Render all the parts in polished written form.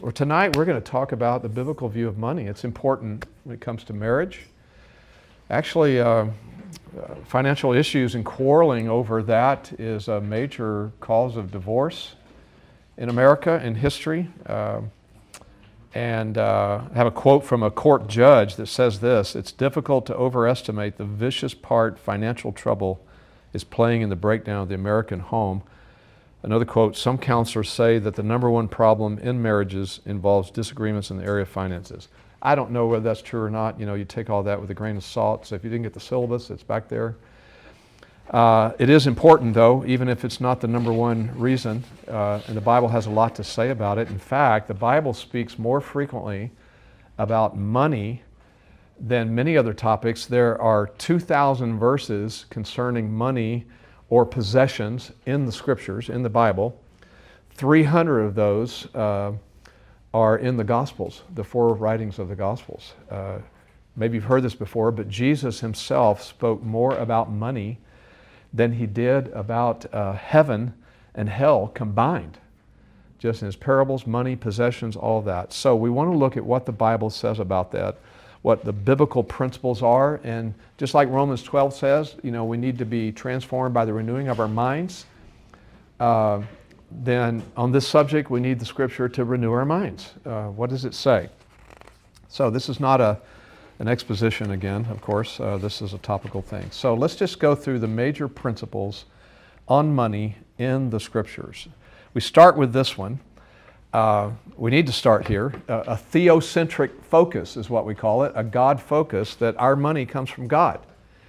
Well, tonight we're going to talk about the biblical view of money. It's important when it comes to marriage. Actually, financial issues and quarreling over that is a major cause of divorce in America in history. I have a quote from a court judge that says this: "It's difficult to overestimate the vicious part financial trouble is playing in the breakdown of the American home." Another quote: "Some counselors say that the number one problem in marriages involves disagreements in the area of finances." I don't know whether that's true or not. You know, you take all that with a grain of salt. So if you didn't get the syllabus, it's back there. It is important, though, even if it's not the number one reason. And the Bible has a lot to say about it. In fact, the Bible speaks more frequently about money than many other topics. There are 2,000 verses concerning money or possessions in the Scriptures, in the Bible. 300 of those are in the Gospels, the four writings of the Gospels. Maybe you've heard this before, but Jesus himself spoke more about money than he did about heaven and hell combined. Just in his parables, money, possessions, all of that. So we want to look at what the Bible says about that, what the biblical principles are, and just like Romans 12 says, you know, we need to be transformed by the renewing of our minds. Then on this subject, we need the Scripture to renew our minds. What does it say? So this is not an exposition again, of course. This is a topical thing. So let's just go through the major principles on money in the Scriptures. We start with this one. We need to start here. A theocentric focus is what we call it, a God focus, that our money comes from God.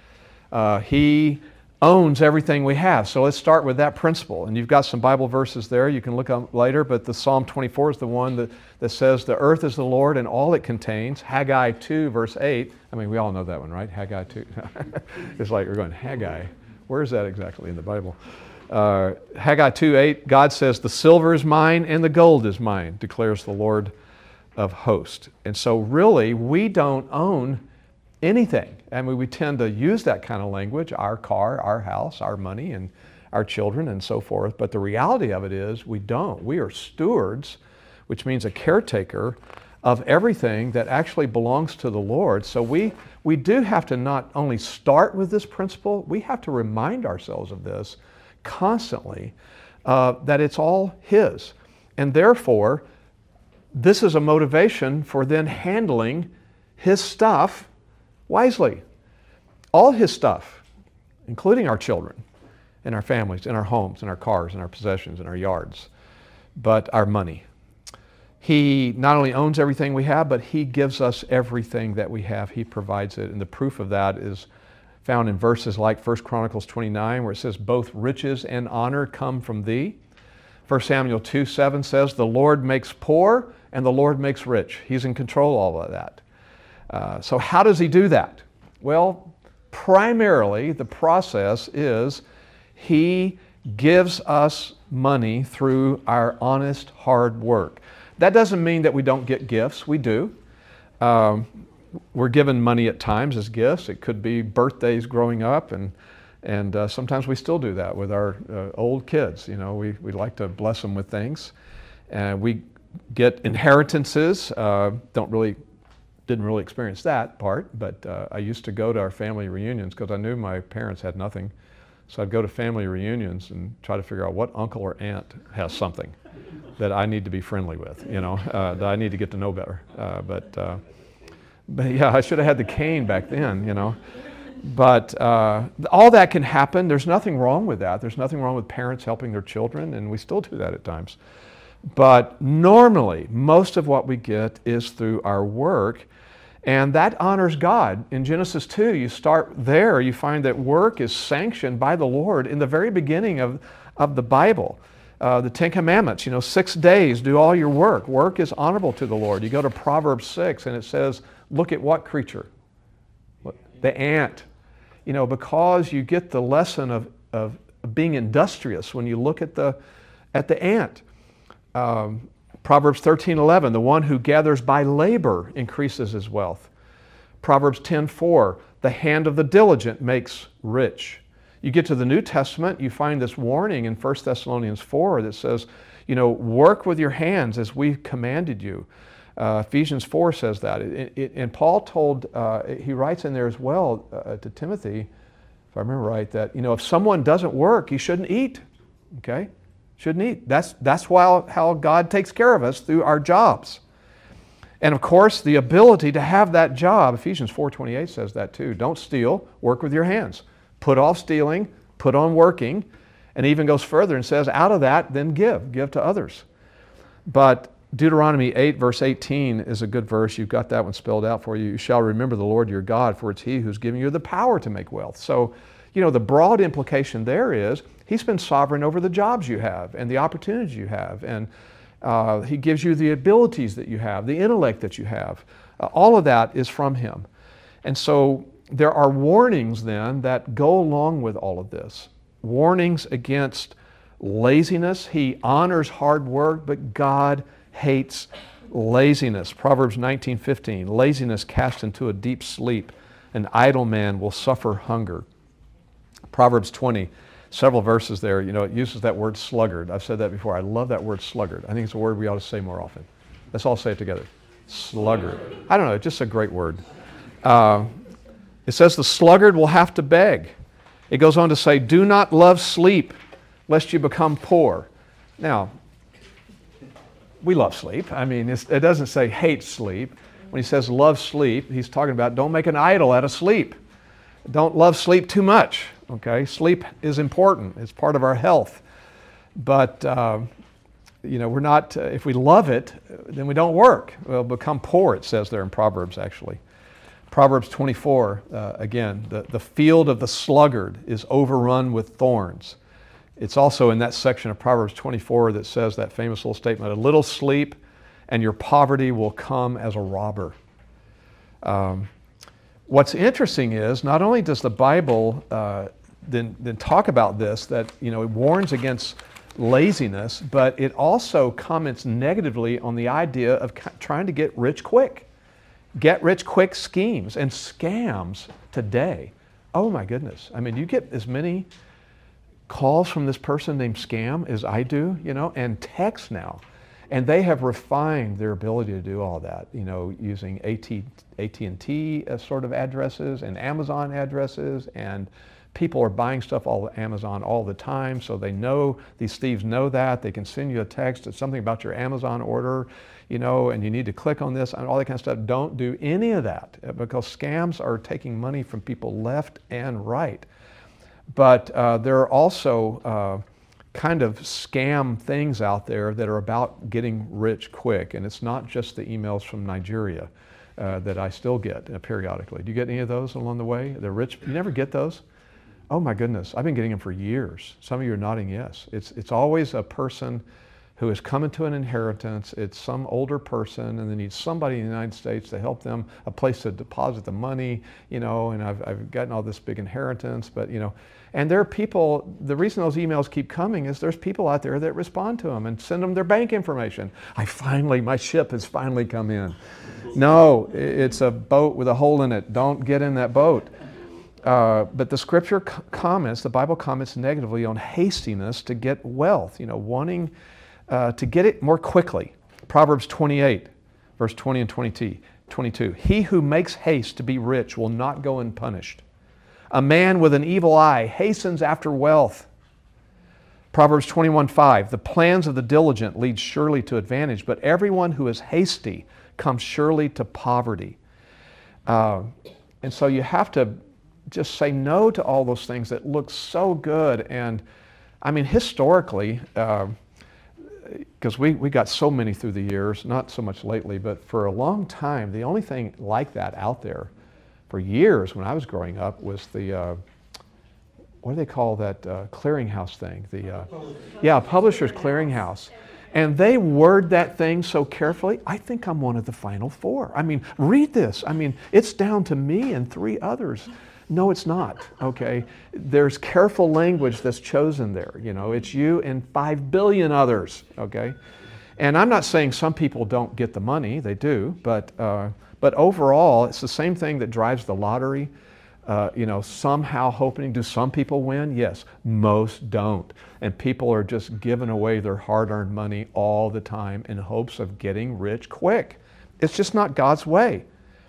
He owns everything we have. So let's start with that principle. And you've got some Bible verses there you can look up later, but the Psalm 24 is the one that says, "The earth is the Lord and all it contains." Haggai 2, verse 8. I mean, we all know that one, right? Haggai 2. It's like we're going, Haggai. Where is that exactly in the Bible? Haggai 2:8, God says, "The silver is mine and the gold is mine, declares the Lord of hosts." And so really, we don't own anything. I mean, we tend to use that kind of language, our car, our house, our money, and our children, and so forth. But the reality of it is we don't. We are stewards, which means a caretaker of everything that actually belongs to the Lord. So we do have to not only start with this principle, we have to remind ourselves of this constantly, that it's all His. And therefore, this is a motivation for then handling His stuff wisely. All His stuff, including our children and our families and our homes and our cars and our possessions and our yards, but our money. He not only owns everything we have, but He gives us everything that we have. He provides it. And the proof of that is found in verses like 1 Chronicles 29, where it says, "Both riches and honor come from Thee." 1 Samuel 2:7 says, "The Lord makes poor and the Lord makes rich." He's in control of all of that. So how does He do that? Well, primarily the process is He gives us money through our honest, hard work. That doesn't mean that we don't get gifts. We do. We're given money at times as gifts. It could be birthdays growing up, and sometimes we still do that with our old kids. You know, we like to bless them with things. And we get inheritances. Didn't really experience that part, but I used to go to our family reunions because I knew my parents had nothing. So I'd go to family reunions and try to figure out what uncle or aunt has something that I need to be friendly with, you know, that I need to get to know better. But yeah, I should have had the cane back then, you know. But all that can happen. There's nothing wrong with that. There's nothing wrong with parents helping their children, and we still do that at times. But normally, most of what we get is through our work, and that honors God. In Genesis 2, you start there, you find that work is sanctioned by the Lord in the very beginning of the Bible. The Ten Commandments, 6 days, do all your work. Work is honorable to the Lord. You go to Proverbs 6, and it says, look at what creature? The ant. Because you get the lesson of being industrious when you look at the ant. Proverbs 13:11, the one who gathers by labor increases his wealth. Proverbs 10:4, the hand of the diligent makes rich. You get to the New Testament, you find this warning in 1 Thessalonians 4 that says, Work with your hands as we've commanded you. Ephesians 4 says that. And Paul he writes in there as well to Timothy, if I remember right, that, if someone doesn't work, he shouldn't eat. Okay? Shouldn't eat. That's how God takes care of us, through our jobs. And of course, the ability to have that job, Ephesians 4:28 says that too. Don't steal, work with your hands. Put off stealing, put on working, and even goes further and says, out of that, then give to others. But Deuteronomy 8, verse 18 is a good verse. You've got that one spelled out for you. You shall remember the Lord your God, for it's He who's giving you the power to make wealth. So, the broad implication there is He's been sovereign over the jobs you have and the opportunities you have. And He gives you the abilities that you have, the intellect that you have. All of that is from Him. And so there are warnings then that go along with all of this. Warnings against laziness. He honors hard work, but God hates laziness. Proverbs 19:15, laziness cast into a deep sleep. An idle man will suffer hunger. Proverbs 20, several verses there, it uses that word sluggard. I've said that before. I love that word sluggard. I think it's a word we ought to say more often. Let's all say it together. Sluggard. I don't know, it's just a great word. It says the sluggard will have to beg. It goes on to say, do not love sleep, lest you become poor. Now, we love sleep. It doesn't say hate sleep. When he says love sleep, he's talking about don't make an idol out of sleep. Don't love sleep too much. Okay, sleep is important. It's part of our health. But we're not. If we love it, then we don't work. We'll become poor. It says there in Proverbs, actually. Proverbs 24. Again, the field of the sluggard is overrun with thorns. It's also in that section of Proverbs 24 that says that famous little statement, a little sleep and your poverty will come as a robber. What's interesting is not only does the Bible then talk about this, that it warns against laziness, but it also comments negatively on the idea of trying to get rich quick. Get rich quick schemes and scams today. Oh my goodness. You get as many calls from this person named Scam as I do, and texts now. And they have refined their ability to do all that, using AT&T sort of addresses and Amazon addresses, and people are buying stuff all Amazon all the time, so these thieves know that. They can send you a text, it's something about your Amazon order, and you need to click on this and all that kind of stuff. Don't do any of that, because scams are taking money from people left and right. But there are also kind of scam things out there that are about getting rich quick. And it's not just the emails from Nigeria that I still get periodically. Do you get any of those along the way? They're rich. You never get those? Oh my goodness, I've been getting them for years. Some of you are nodding yes. It's always a person who is coming to an inheritance. It's some older person, and they need somebody in the United States to help them, a place to deposit the money, and I've gotten all this big inheritance, but and there are people, the reason those emails keep coming is there's people out there that respond to them and send them their bank information. My ship has finally come in. No, it's a boat with a hole in it. Don't get in that boat. But the scripture comments, the Bible comments negatively on hastiness to get wealth, wanting to get it more quickly. Proverbs 28, verse 20 and 22. He who makes haste to be rich will not go unpunished. A man with an evil eye hastens after wealth. Proverbs 21:5. The plans of the diligent lead surely to advantage, but everyone who is hasty comes surely to poverty. And so you have to just say no to all those things that look so good. And historically, because we got so many through the years, not so much lately, but for a long time, the only thing like that out there for years when I was growing up was the, what do they call that clearinghouse thing? Publishers Clearinghouse. And they word that thing so carefully. I think I'm one of the final four. Read this. It's down to me and 3 others. No, it's not, okay? There's careful language that's chosen there. It's you and 5 billion others, okay? And I'm not saying some people don't get the money. They do, but overall, it's the same thing that drives the lottery. somehow hoping. Do some people win? Yes. Most don't. And people are just giving away their hard-earned money all the time in hopes of getting rich quick. It's just not God's way.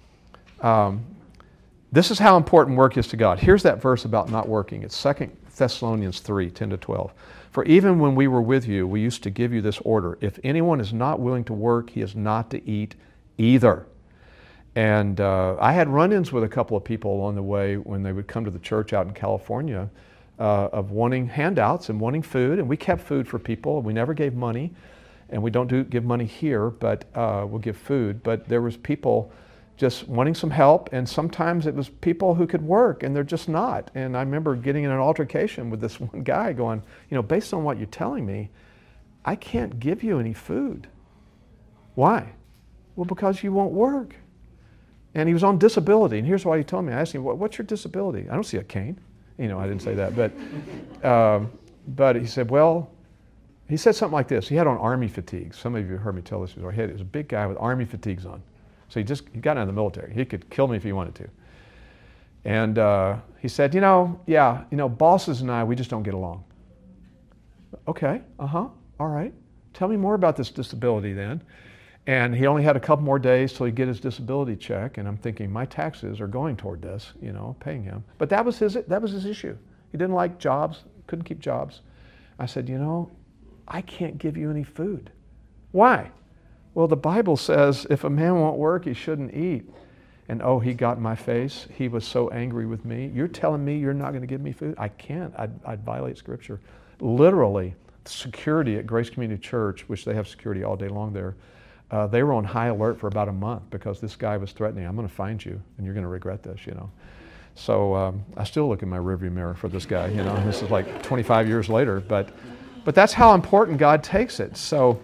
This is how important work is to God. Here's that verse about not working. It's 2 Thessalonians 3, 10-12. For even when we were with you, we used to give you this order. If anyone is not willing to work, he is not to eat either. And I had run-ins with a couple of people along the way when they would come to the church out in California of wanting handouts and wanting food. And we kept food for people. We never gave money. And we don't give money here, but we'll give food. But there was people just wanting some help, and sometimes it was people who could work, and they're just not. And I remember getting in an altercation with this one guy going, based on what you're telling me, I can't give you any food. Why? Well, because you won't work. And he was on disability, and here's what he told me. I asked him, what's your disability? I don't see a cane. I didn't say that, but he said, he said something like this. He had on army fatigues. Some of you heard me tell this before. He was a big guy with army fatigues on. So he got out of the military. He could kill me if he wanted to. And he said, bosses and I, we just don't get along. Okay, all right. Tell me more about this disability then. And he only had a couple more days till he'd get his disability check. And I'm thinking, my taxes are going toward this, paying him. But that was his issue. He didn't like jobs, couldn't keep jobs. I said, I can't give you any food. Why? Well, the Bible says if a man won't work, he shouldn't eat. And he got in my face. He was so angry with me. You're telling me you're not going to give me food? I can't. I'd violate Scripture. Literally, security at Grace Community Church, which they have security all day long there, they were on high alert for about a month because this guy was threatening, I'm going to find you and you're going to regret this, So I still look in my rearview mirror for this guy, This is like 25 years later. But that's how important God takes it. So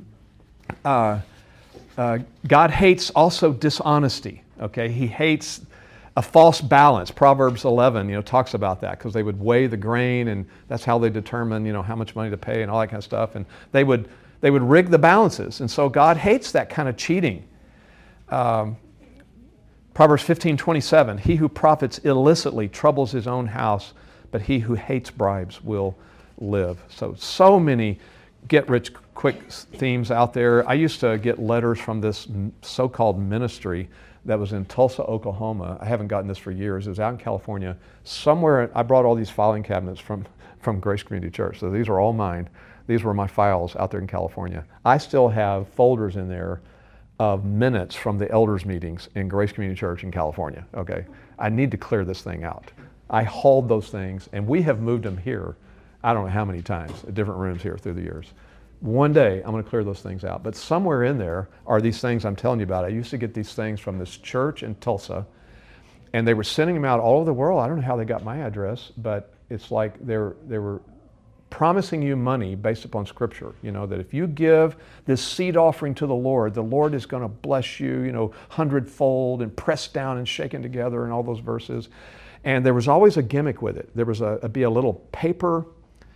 God hates also dishonesty, okay? He hates a false balance. Proverbs 11, talks about that because they would weigh the grain and that's how they determine, how much money to pay and all that kind of stuff. And they would rig the balances. And so God hates that kind of cheating. Proverbs 15:27, he who profits illicitly troubles his own house, but he who hates bribes will live. So many get-rich-quick themes out there. I used to get letters from this so-called ministry that was in Tulsa, Oklahoma. I haven't gotten this for years. It was out in California. Somewhere, I brought all these filing cabinets from Grace Community Church. So these are all mine. These were my files out there in California. I still have folders in there of minutes from the elders meetings in Grace Community Church in California. Okay, I need to clear this thing out. I hauled those things, and we have moved them here I don't know how many times, different rooms here through the years. One day, I'm going to clear those things out. But somewhere in there are these things I'm telling you about. I used to get these things from this church in Tulsa, and they were sending them out all over the world. I don't know how they got my address, but it's like they were promising you money based upon Scripture. That if you give this seed offering to the Lord is going to bless you, hundredfold and pressed down and shaken together and all those verses. And there was always a gimmick with it. There was be a little paper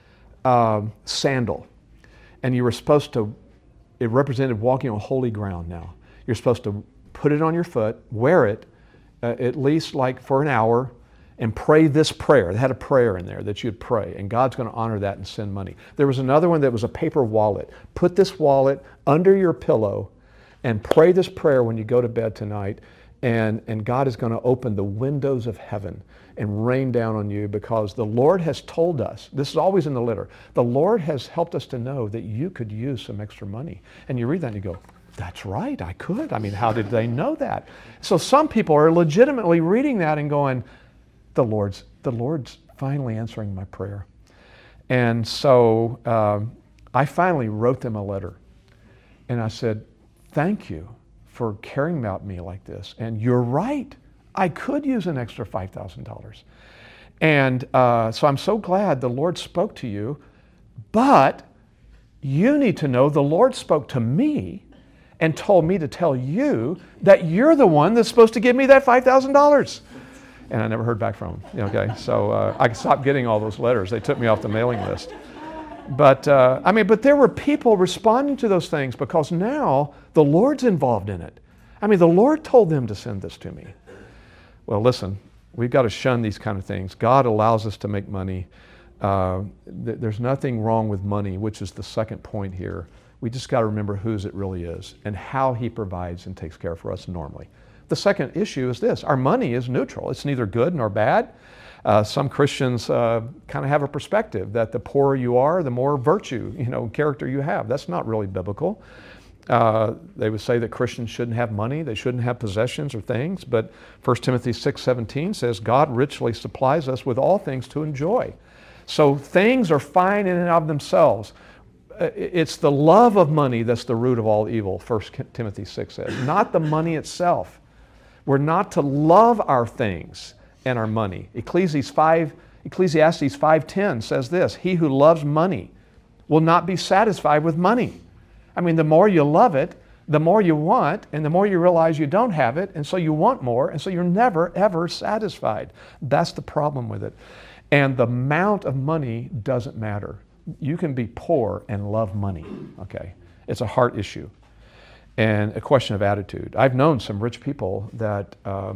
sandal. And you were supposed to, it represented walking on holy ground now. You're supposed to put it on your foot, wear it at least like for an hour, and pray this prayer. It had a prayer in there that you'd pray, and God's going to honor that and send money. There was another one that was a paper wallet. Put this wallet under your pillow and pray this prayer when you go to bed tonight, and God is going to open the windows of heaven and rain down on you, because the Lord has told us, this is always in the letter, the Lord has helped us to know that you could use some extra money. And you read that and you go, that's right, I could. I mean, how did they know that? So some people are legitimately reading that and going, the Lord's finally answering my prayer. And so I finally wrote them a letter. And I said, thank you for caring about me like this. And you're right. I could use an extra $5,000. And so I'm so glad the Lord spoke to you. But you need to know the Lord spoke to me and told me to tell you that you're the one that's supposed to give me that $5,000. And I never heard back from him. Okay, so I stopped getting all those letters. They took me off the mailing list. But but there were people responding to those things because now the Lord's involved in it. The Lord told them to send this to me. Well, listen, We've got to shun these kind of things. God allows us to make money. There's nothing wrong with money, which is the second point here. We just got to remember whose it really is and how He provides and takes care for us normally. The second issue is this. Our money is neutral. It's neither good nor bad. Some Christians kind of have a perspective that the poorer you are, the more virtue, character you have. That's not really biblical. They would say that Christians shouldn't have money, they shouldn't have possessions or things, but 1 Timothy 6:17 says, God richly supplies us with all things to enjoy. So things are fine in and of themselves. It's the love of money that's the root of all evil, 1 Timothy 6 says, not the money itself. We're not to love our things and our money. Ecclesiastes 5:10 says this, he who loves money will not be satisfied with money. I mean, the more you love it, the more you want, and the more you realize you don't have it, and so you want more, and so you're never, ever satisfied. That's the problem with it. And the amount of money doesn't matter. You can be poor and love money, okay? It's a heart issue and a question of attitude. I've known some rich people that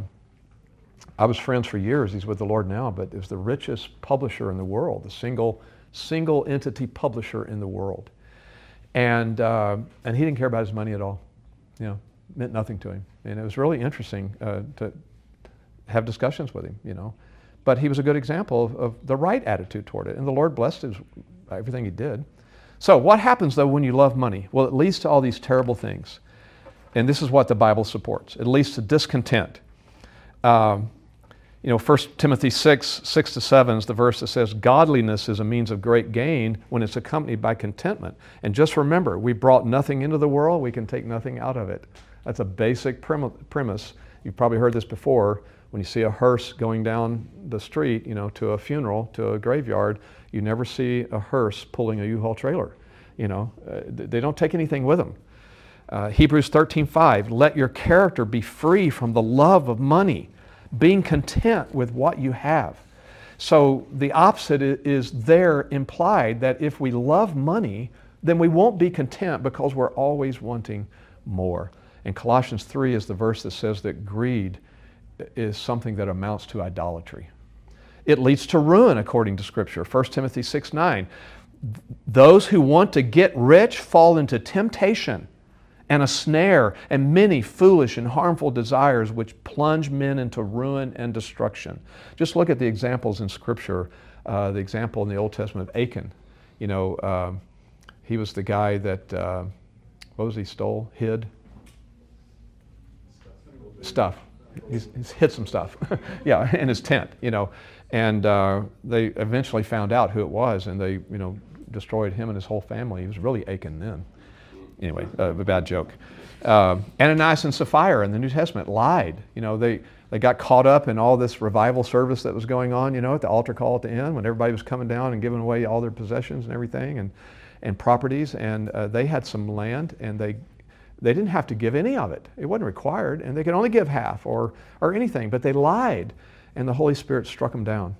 I was friends for years. He's with the Lord now, but it was the richest publisher in the world, the single entity publisher in the world. And he didn't care about his money at all. Meant nothing to him. And it was really interesting to have discussions with him, But he was a good example of the right attitude toward it. And the Lord blessed everything he did. So what happens, though, when you love money? Well, it leads to all these terrible things. And this is what the Bible supports. It leads to discontent. 1 Timothy 6:6-7 is the verse that says, godliness is a means of great gain when it's accompanied by contentment. And just remember, we brought nothing into the world, we can take nothing out of it. That's a basic premise. You've probably heard this before. When you see a hearse going down the street, to a funeral, to a graveyard, you never see a hearse pulling a U-Haul trailer. They don't take anything with them. Hebrews 13:5, let your character be free from the love of money, being content with what you have. So the opposite is there implied, that if we love money, then we won't be content because we're always wanting more. And Colossians 3 is the verse that says that greed is something that amounts to idolatry. It leads to ruin according to Scripture. 1 Timothy 6:9, those who want to get rich fall into temptation and a snare, and many foolish and harmful desires which plunge men into ruin and destruction. Just look at the examples in Scripture. The example in the Old Testament of Achan. He was the guy that, what was he stole? Hid? Stuff. He's hid some stuff. Yeah, in his tent, And they eventually found out who it was, and they, destroyed him and his whole family. He was really Achan then. Anyway, a bad joke. Ananias and Sapphira in the New Testament lied. They got caught up in all this revival service that was going on, at the altar call at the end when everybody was coming down and giving away all their possessions and everything and properties. And they had some land, and they didn't have to give any of it. It wasn't required, and they could only give half or anything. But they lied, and the Holy Spirit struck them down.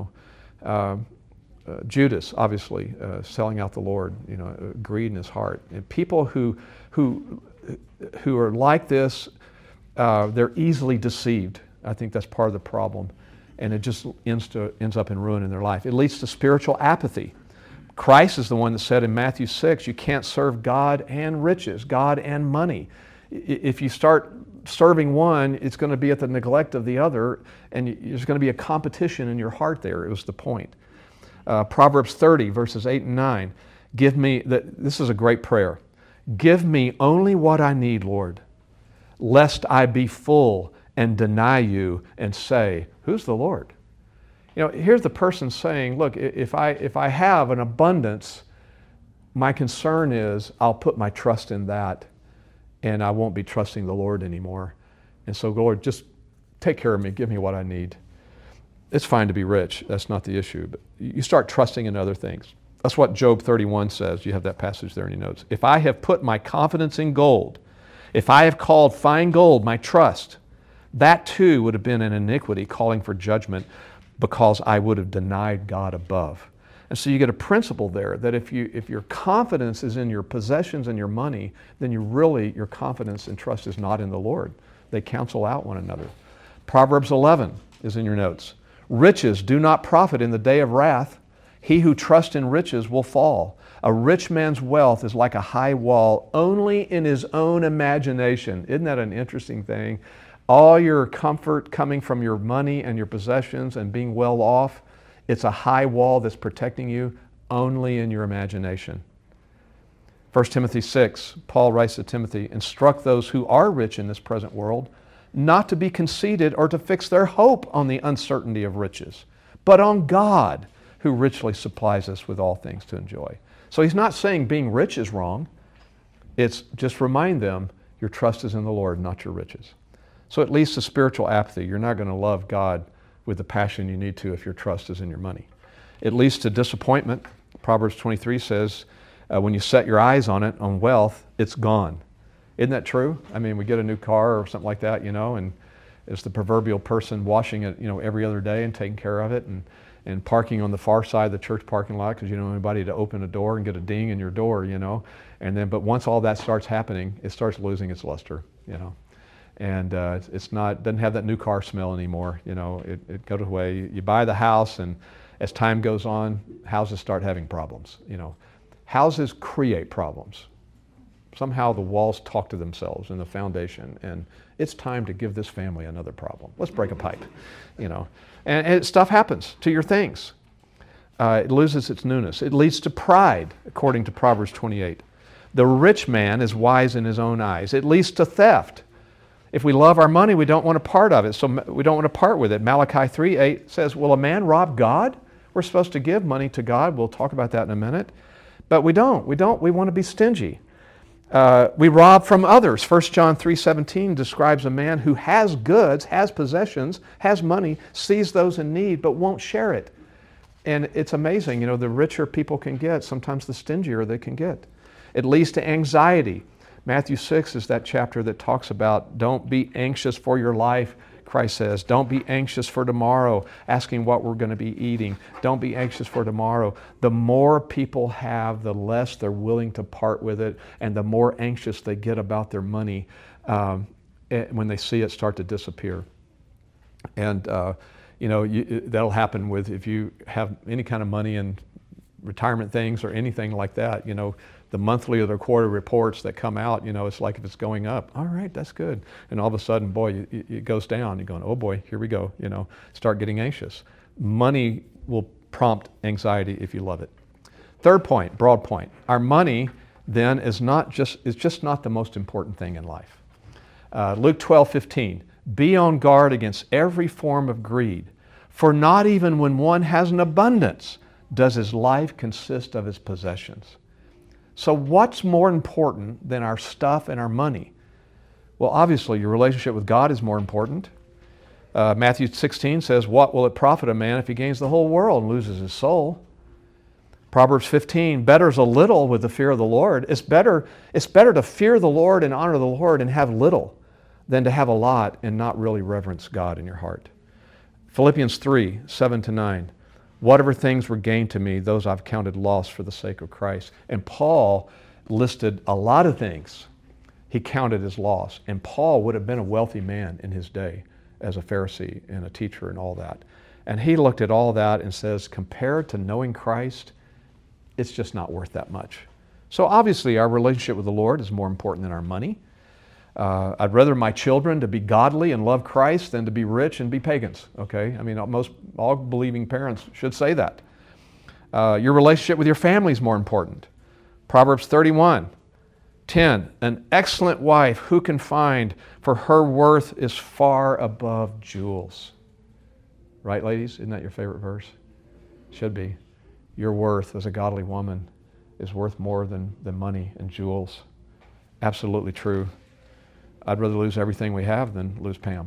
Judas, obviously, selling out the Lord, greed in his heart. And people who are like this, they're easily deceived. I think that's part of the problem. And it just ends up in ruin in their life. It leads to spiritual apathy. Christ is the one that said in Matthew 6, you can't serve God and riches, God and money. If you start serving one, it's going to be at the neglect of the other, and there's going to be a competition in your heart there. It was the point. Proverbs 30, verses 8 and 9. This is a great prayer. Give me only what I need, Lord, lest I be full and deny you and say, who's the Lord? Here's the person saying, look, if I have an abundance, my concern is I'll put my trust in that, and I won't be trusting the Lord anymore. And so, Lord, just take care of me, give me what I need. It's fine to be rich. That's not the issue. But you start trusting in other things. That's what Job 31 says. You have that passage there in your notes. If I have put my confidence in gold, if I have called fine gold my trust, that too would have been an iniquity calling for judgment, because I would have denied God above. And so you get a principle there that if your confidence is in your possessions and your money, then your confidence and trust is not in the Lord. They cancel out one another. Proverbs 11, is in your notes. Riches do not profit in the day of wrath. He who trusts in riches will fall. A rich man's wealth is like a high wall only in his own imagination. Isn't that an interesting thing? All your comfort coming from your money and your possessions and being well off, it's a high wall that's protecting you only in your imagination. 1 Timothy 6, Paul writes to Timothy, instruct those who are rich in this present world not to be conceited or to fix their hope on the uncertainty of riches, but on God, who richly supplies us with all things to enjoy. So he's not saying being rich is wrong. It's just remind them your trust is in the Lord, not your riches. So it leads to spiritual apathy. You're not going to love God with the passion you need to if your trust is in your money. It leads to disappointment. Proverbs 23 says, when you set your eyes on it, on wealth, it's gone. Isn't that true? I mean, we get a new car or something like that, and it's the proverbial person washing it, every other day and taking care of it and parking on the far side of the church parking lot because you don't have anybody to open a door and get a ding in your door, but once all that starts happening, it starts losing its luster, and doesn't have that new car smell anymore, it goes away. You buy the house, and as time goes on, houses start having problems, Houses create problems. Somehow the walls talk to themselves in the foundation, and it's time to give this family another problem. Let's break a pipe, And stuff happens to your things. It loses its newness. It leads to pride, according to Proverbs 28. The rich man is wise in his own eyes. It leads to theft. If we love our money, we don't want a part of it, so we don't want to part with it. Malachi 3:8 says, will a man rob God? We're supposed to give money to God. We'll talk about that in a minute. But we don't. We want to be stingy. We rob from others. 1 John 3:17 describes a man who has goods, has possessions, has money, sees those in need, but won't share it. And it's amazing, the richer people can get, sometimes the stingier they can get. It leads to anxiety. Matthew 6 is that chapter that talks about don't be anxious for your life. Christ says, don't be anxious for tomorrow, asking what we're going to be eating. Don't be anxious for tomorrow. The more people have, the less they're willing to part with it, and the more anxious they get about their money when they see it start to disappear. And, that'll happen with if you have any kind of money in retirement things or anything like that, the monthly or the quarter reports that come out, it's like if it's going up, all right, that's good. And all of a sudden, boy, it goes down. You're going, oh boy, here we go, start getting anxious. Money will prompt anxiety if you love it. Third point, broad point. Our money then is just not the most important thing in life. Luke 12:15, be on guard against every form of greed, for not even when one has an abundance does his life consist of his possessions. So what's more important than our stuff and our money? Well, obviously, your relationship with God is more important. Matthew 16 says, what will it profit a man if he gains the whole world and loses his soul? Proverbs 15, better is a little with the fear of the Lord. It's better to fear the Lord and honor the Lord and have little than to have a lot and not really reverence God in your heart. Philippians 3:7-9. Whatever things were gained to me, those I've counted loss for the sake of Christ. And Paul listed a lot of things he counted as loss. And Paul would have been a wealthy man in his day as a Pharisee and a teacher and all that. And he looked at all that and says, compared to knowing Christ, it's just not worth that much. So obviously our relationship with the Lord is more important than our money. I'd rather my children to be godly and love Christ than to be rich and be pagans, okay? I mean, all believing parents should say that. Your relationship with your family is more important. Proverbs 31:10, an excellent wife who can find, for her worth is far above jewels. Right, ladies? Isn't that your favorite verse? Should be. Your worth as a godly woman is worth more than money and jewels. Absolutely true. I'd rather lose everything we have than lose Pam,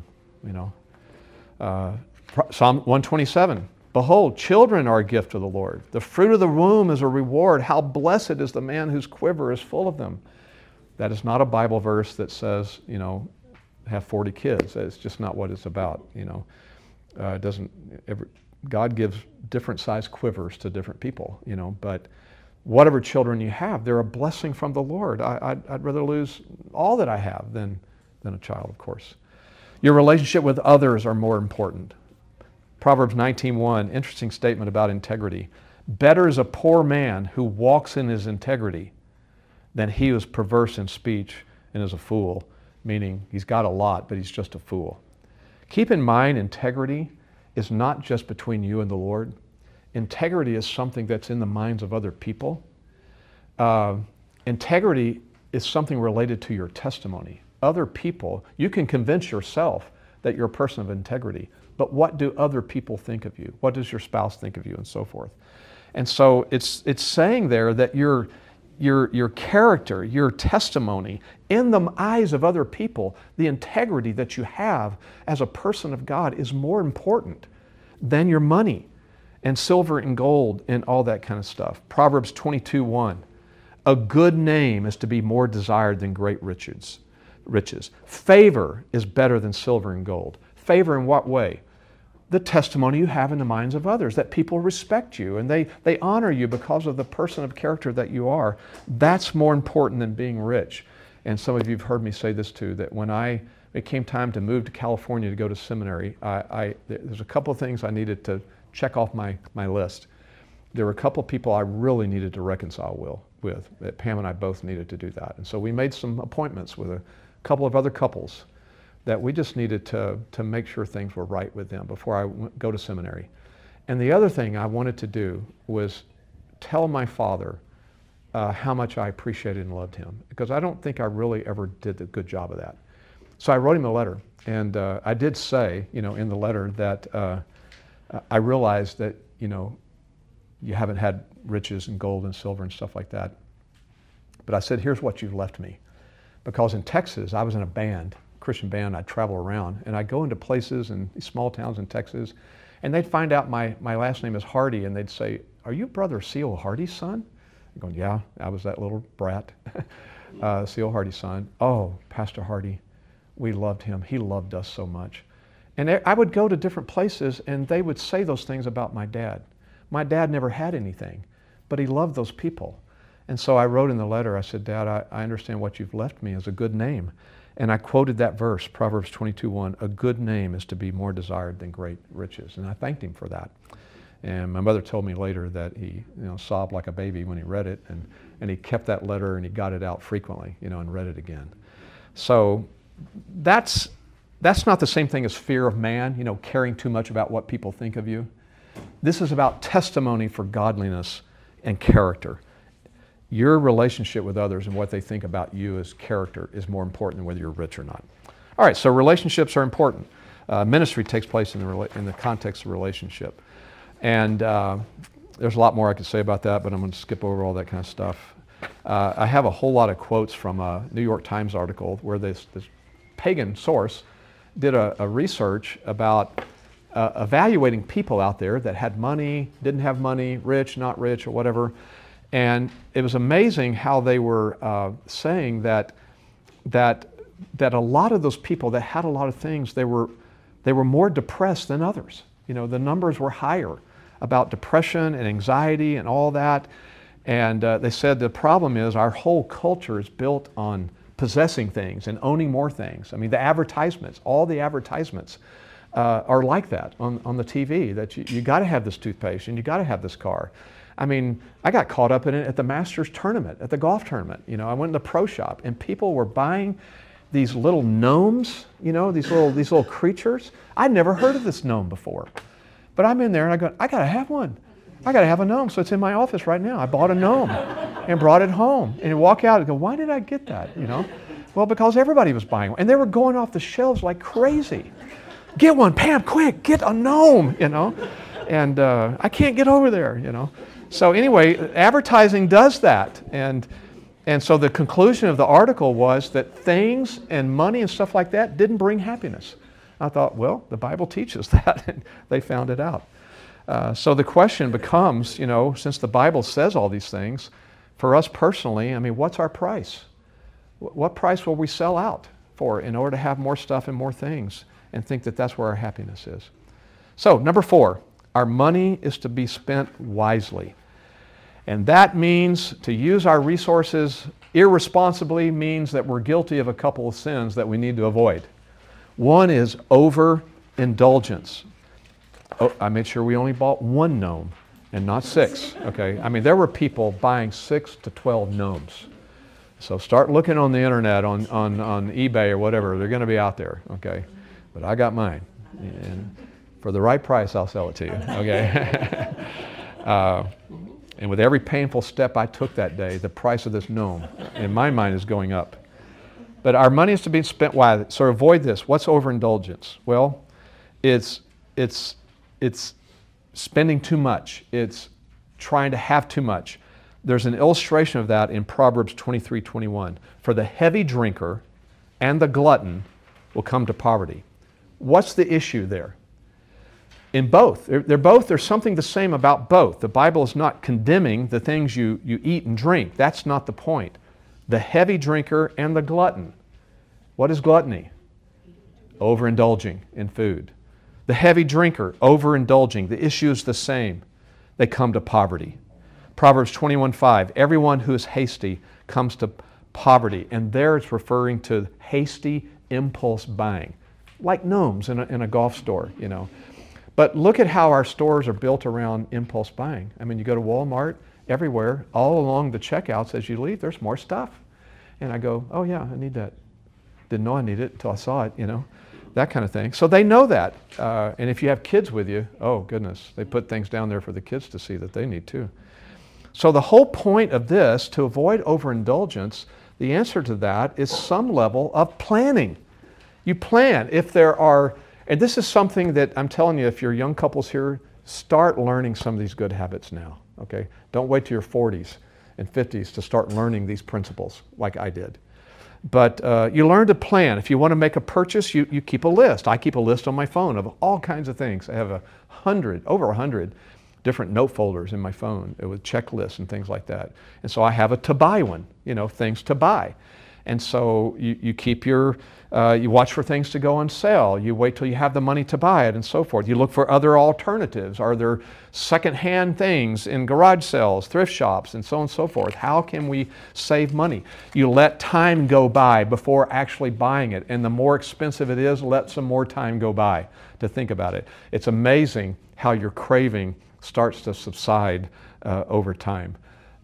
Psalm 127, behold, children are a gift of the Lord. The fruit of the womb is a reward. How blessed is the man whose quiver is full of them. That is not a Bible verse that says, have 40 kids. It's just not what it's about, God gives different size quivers to different people, but whatever children you have, they're a blessing from the Lord. I'd rather lose all that I have than a child, of course. Your relationship with others are more important. Proverbs 19:1, interesting statement about integrity. Better is a poor man who walks in his integrity than he who is perverse in speech and is a fool, meaning he's got a lot, but he's just a fool. Keep in mind, integrity is not just between you and the Lord. Integrity is something that's in the minds of other people. Integrity is something related to your testimony. Other people, you can convince yourself that you're a person of integrity, but what do other people think of you? What does your spouse think of you, and so forth? And so it's saying there that your character, your testimony, in the eyes of other people, the integrity that you have as a person of God is more important than your money and silver and gold and all that kind of stuff. Proverbs 22:1, a good name is to be more desired than great riches. Favor is better than silver and gold. Favor in what way? The testimony you have in the minds of others, that people respect you and they honor you because of the person of character that you are. That's more important than being rich. And some of you have heard me say this too, that when it came time to move to California to go to seminary, there's a couple of things I needed to check off my list. There were a couple of people I really needed to reconcile with, that Pam and I both needed to do that. And so we made some appointments with a couple of other couples that we just needed to make sure things were right with them before I go to seminary. And the other thing I wanted to do was tell my father how much I appreciated and loved him, because I don't think I really ever did a good job of that. So I wrote him a letter, and I did say, in the letter that I realized that, you haven't had riches and gold and silver and stuff like that. But I said, here's what you've left me. Because in Texas, I was in a band, Christian band. I'd travel around, and I'd go into places in these small towns in Texas, and they'd find out my last name is Hardy, and they'd say, are you Brother C.O. Hardy's son? I'm going, yeah, I was that little brat, C.O. Hardy's son. Oh, Pastor Hardy, we loved him. He loved us so much. And I would go to different places, and they would say those things about my dad. My dad never had anything, but he loved those people. And so I wrote in the letter, I said, Dad, I understand what you've left me as a good name. And I quoted that verse, Proverbs 22:1, a good name is to be more desired than great riches. And I thanked him for that. And my mother told me later that he sobbed like a baby when he read it, and he kept that letter and he got it out frequently, and read it again. So that's not the same thing as fear of man, caring too much about what people think of you. This is about testimony for godliness and character. Your relationship with others and what they think about you as character is more important than whether you're rich or not. All right, so relationships are important. Ministry takes place in the context of relationship. And there's a lot more I could say about that, but I'm going to skip over all that kind of stuff. I have a whole lot of quotes from a New York Times article where this pagan source did a research about evaluating people out there that had money, didn't have money, rich, not rich, or whatever. And it was amazing how they were saying that a lot of those people that had a lot of things, they were more depressed than others. The numbers were higher about depression and anxiety and all that. And they said the problem is our whole culture is built on possessing things and owning more things. I mean, the advertisements, all the advertisements are like that on the TV, that you got to have this toothpaste and you got to have this car. I mean, I got caught up in it at the Masters tournament, at the golf tournament. I went in the pro shop and people were buying these little gnomes, these little creatures. I'd never heard of this gnome before. But I'm in there and I go, I got to have one. I got to have a gnome. So it's in my office right now. I bought a gnome and brought it home. And you walk out and go, why did I get that? Well, because everybody was buying one. And they were going off the shelves like crazy. Get one, Pam, quick, get a gnome, And I can't get over there, So anyway, advertising does that. And so the conclusion of the article was that things and money and stuff like that didn't bring happiness. I thought, well, the Bible teaches that, and they found it out. So the question becomes, since the Bible says all these things, for us personally, what's our price? What price will we sell out for in order to have more stuff and more things and think that that's where our happiness is? So, number 4, our money is to be spent wisely. And that means to use our resources irresponsibly means that we're guilty of a couple of sins that we need to avoid. One is overindulgence. Oh, I made sure we only bought one gnome and not 6. Okay, I mean there were people buying 6 to 12 gnomes. So start looking on the internet, on eBay or whatever. They're going to be out there. Okay, but I got mine, and for the right price, I'll sell it to you. Okay. And with every painful step I took that day, the price of this gnome, in my mind, is going up. But our money is to be spent wisely. So avoid this. What's overindulgence? Well, it's spending too much. It's trying to have too much. There's an illustration of that in Proverbs 23:21. For the heavy drinker and the glutton will come to poverty. What's the issue there? In both. There's something the same about both. The Bible is not condemning the things you eat and drink. That's not the point. The heavy drinker and the glutton. What is gluttony? Overindulging in food. The heavy drinker, overindulging. The issue is the same. They come to poverty. Proverbs 21:5. Everyone who is hasty comes to poverty. And there it's referring to hasty impulse buying. Like gnomes in a golf store, you know. But look at how our stores are built around impulse buying. I mean, you go to Walmart, everywhere, all along the checkouts as you leave, there's more stuff. And I go, oh yeah, I need that. Didn't know I needed it until I saw it, you know, that kind of thing. So they know that. And if you have kids with you, oh goodness, they put things down there for the kids to see that they need too. So the whole point of this, to avoid overindulgence, the answer to that is some level of planning. You plan. If there are, and this is something that I'm telling you, if you're young couples here, start learning some of these good habits now, okay? Don't wait to your 40s and 50s to start learning these principles like I did. But you learn to plan. If you want to make a purchase, you keep a list. I keep a list on my phone of all kinds of things. I have over 100 different note folders in my phone with checklists and things like that. And so I have a to buy one, you know, things to buy. And so you keep your, you watch for things to go on sale. You wait till you have the money to buy it and so forth. You look for other alternatives. Are there secondhand things in garage sales, thrift shops, and so on and so forth? How can we save money? You let time go by before actually buying it. And the more expensive it is, let some more time go by to think about it. It's amazing how your craving starts to subside over time.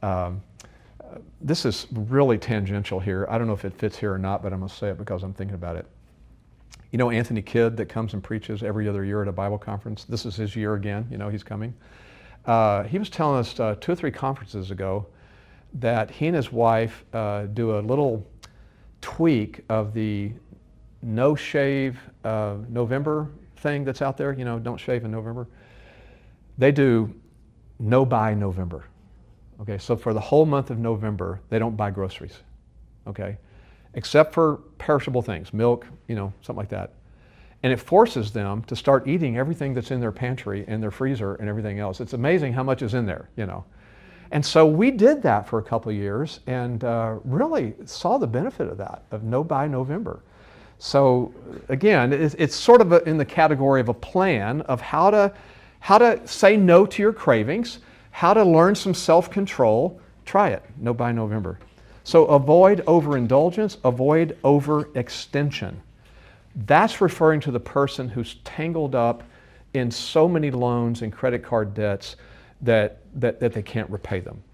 This is really tangential here. I don't know if it fits here or not, but I'm going to say it because I'm thinking about it. You know Anthony Kidd that comes and preaches every other year at a Bible conference? This is his year again. You know, he's coming. He was telling us 2 or 3 conferences ago that he and his wife do a little tweak of the no shave November thing that's out there. You know, don't shave in November. They do no buy November. Okay, so for the whole month of November, they don't buy groceries, okay, except for perishable things, milk, you know, something like that. And it forces them to start eating everything that's in their pantry and their freezer and everything else. It's amazing how much is in there, you know. And so we did that for a couple of years and really saw the benefit of that, of no buy November. So again, it's sort of in the category of a plan of how to say no to your cravings, how to learn some self-control. Try it, no buy November. So avoid overindulgence, avoid overextension. That's referring to the person who's tangled up in so many loans and credit card debts that they can't repay them.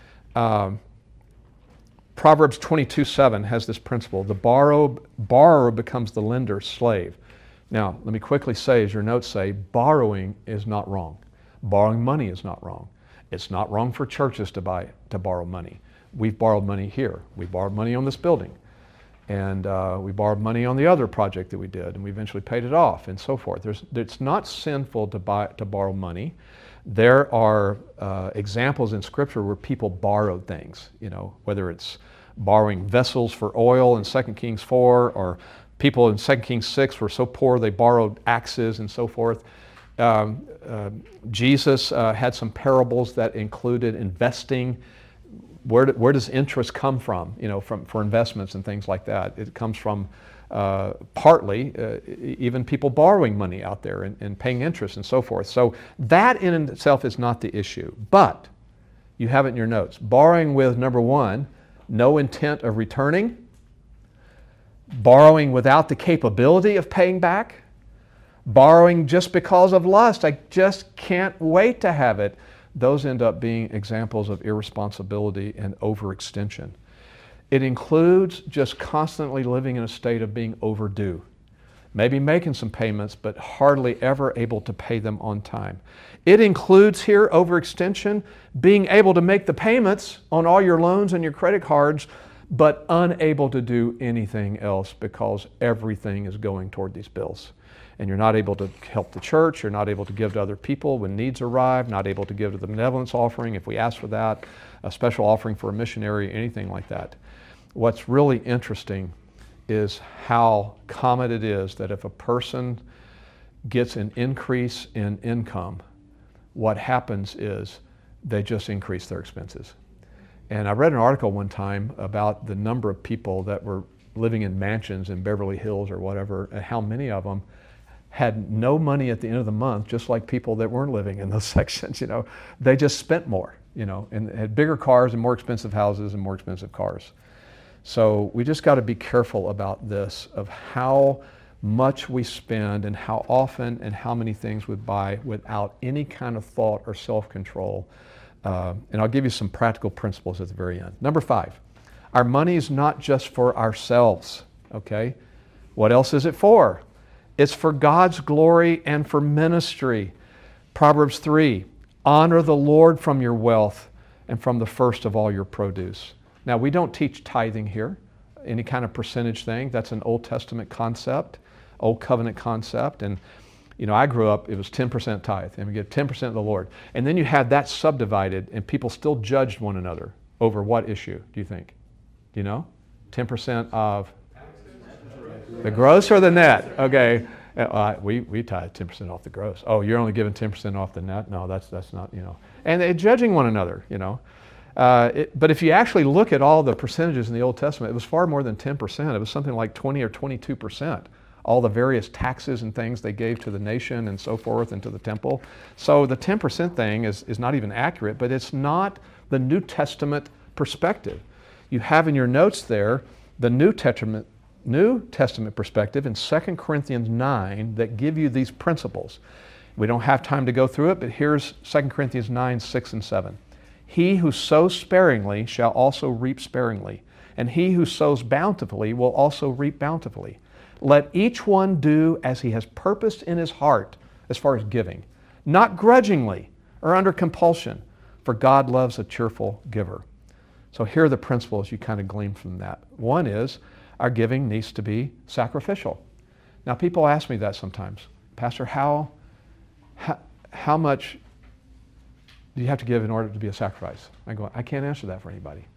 Proverbs 22:7 has this principle: the borrower becomes the lender's slave. Now, let me quickly say, as your notes say, borrowing is not wrong. Borrowing money is not wrong. It's not wrong for churches to borrow money. We've borrowed money here. We borrowed money on this building. And we borrowed money on the other project that we did, and we eventually paid it off, and so forth. It's not sinful to borrow money. There are examples in Scripture where people borrowed things, you know, whether it's borrowing vessels for oil in 2 Kings 4, or people in 2 Kings 6 were so poor they borrowed axes and so forth. Jesus had some parables that included investing. Where does interest come from? You know, for investments and things like that. It comes from partly even people borrowing money out there and paying interest and so forth. So that in itself is not the issue. But you have it in your notes. Borrowing with, number 1, no intent of returning. Borrowing without the capability of paying back. Borrowing just because of lust. I just can't wait to have it. Those end up being examples of irresponsibility and overextension. It includes just constantly living in a state of being overdue. Maybe making some payments, but hardly ever able to pay them on time. It includes here overextension, being able to make the payments on all your loans and your credit cards, but unable to do anything else because everything is going toward these bills. And you're not able to help the church, you're not able to give to other people when needs arrive, not able to give to the benevolence offering if we ask for that, a special offering for a missionary, anything like that. What's really interesting is how common it is that if a person gets an increase in income, what happens is they just increase their expenses. And I read an article one time about the number of people that were living in mansions in Beverly Hills or whatever, and how many of them had no money at the end of the month, just like people that weren't living in those sections. They just spent more, and had bigger cars and more expensive houses and more expensive cars. So we just got to be careful about this, of how much we spend and how often and how many things we buy without any kind of thought or self-control. And I'll give you some practical principles at the very end. Number 5, our money is not just for ourselves, okay? What else is it for? It's for God's glory and for ministry. Proverbs 3, honor the Lord from your wealth and from the first of all your produce. Now, we don't teach tithing here, any kind of percentage thing. That's an Old Testament concept, Old Covenant concept. And, I grew up, it was 10% tithe, and we give 10% to the Lord. And then you had that subdivided, and people still judged one another over what issue, do you think? Do you know? 10% of the gross or the net? Okay. We tithe 10% off the gross. Oh, you're only giving 10% off the net? No, that's not, And they're judging one another, But if you actually look at all the percentages in the Old Testament, it was far more than 10%. It was something like 20 or 22%. All the various taxes and things they gave to the nation and so forth and to the temple. So the 10% thing is not even accurate, but it's not the New Testament perspective. You have in your notes there the New Testament perspective in 2 Corinthians 9 that give you these principles. We don't have time to go through it, but here's 2 Corinthians 9, 6 and 7. He who sows sparingly shall also reap sparingly, and he who sows bountifully will also reap bountifully. Let each one do as he has purposed in his heart as far as giving, not grudgingly or under compulsion, for God loves a cheerful giver. So here are the principles you kind of glean from that. One is our giving needs to be sacrificial. Now people ask me that sometimes. Pastor, how much do you have to give in order to be a sacrifice? I go, I can't answer that for anybody.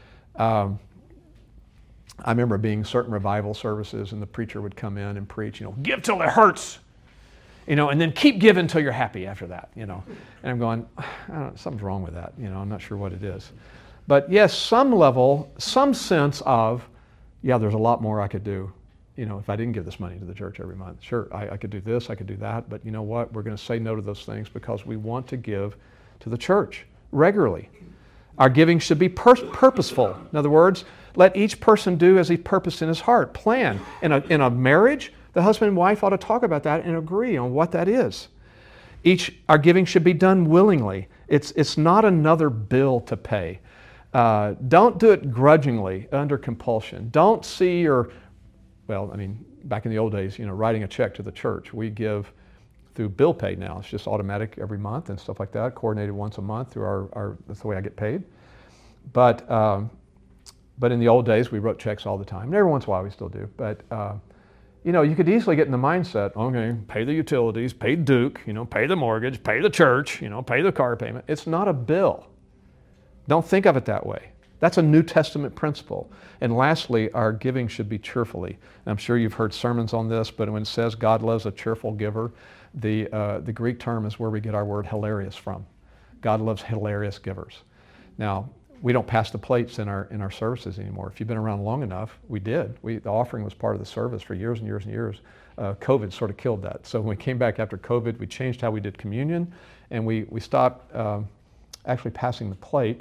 I remember being certain revival services and the preacher would come in and preach, give till it hurts, and then keep giving till you're happy after that, And I'm going, something's wrong with that, I'm not sure what it is. But yes, some level, some sense of, there's a lot more I could do, if I didn't give this money to the church every month. Sure, I could do this, I could do that, but you know what? We're going to say no to those things because we want to give to the church regularly. Our giving should be purposeful. In other words, let each person do as he purposed in his heart. Plan. In a marriage, the husband and wife ought to talk about that and agree on what that is. Our giving should be done willingly. It's not another bill to pay. Don't do it grudgingly, under compulsion. Don't see back in the old days, writing a check to the church. We give through bill pay now. It's just automatic every month and stuff like that, coordinated once a month through that's the way I get paid. But in the old days, we wrote checks all the time. And every once in a while, we still do. But, you could easily get in the mindset, okay, pay the utilities, pay Duke, pay the mortgage, pay the church, pay the car payment. It's not a bill. Don't think of it that way. That's a New Testament principle. And lastly, our giving should be cheerfully. And I'm sure you've heard sermons on this, but when it says God loves a cheerful giver, the Greek term is where we get our word hilarious from. God loves hilarious givers. Now, we don't pass the plates in our services anymore. If you've been around long enough, we did. The offering was part of the service for years and years and years. COVID sort of killed that. So when we came back after COVID, we changed how we did communion, and we stopped actually passing the plate.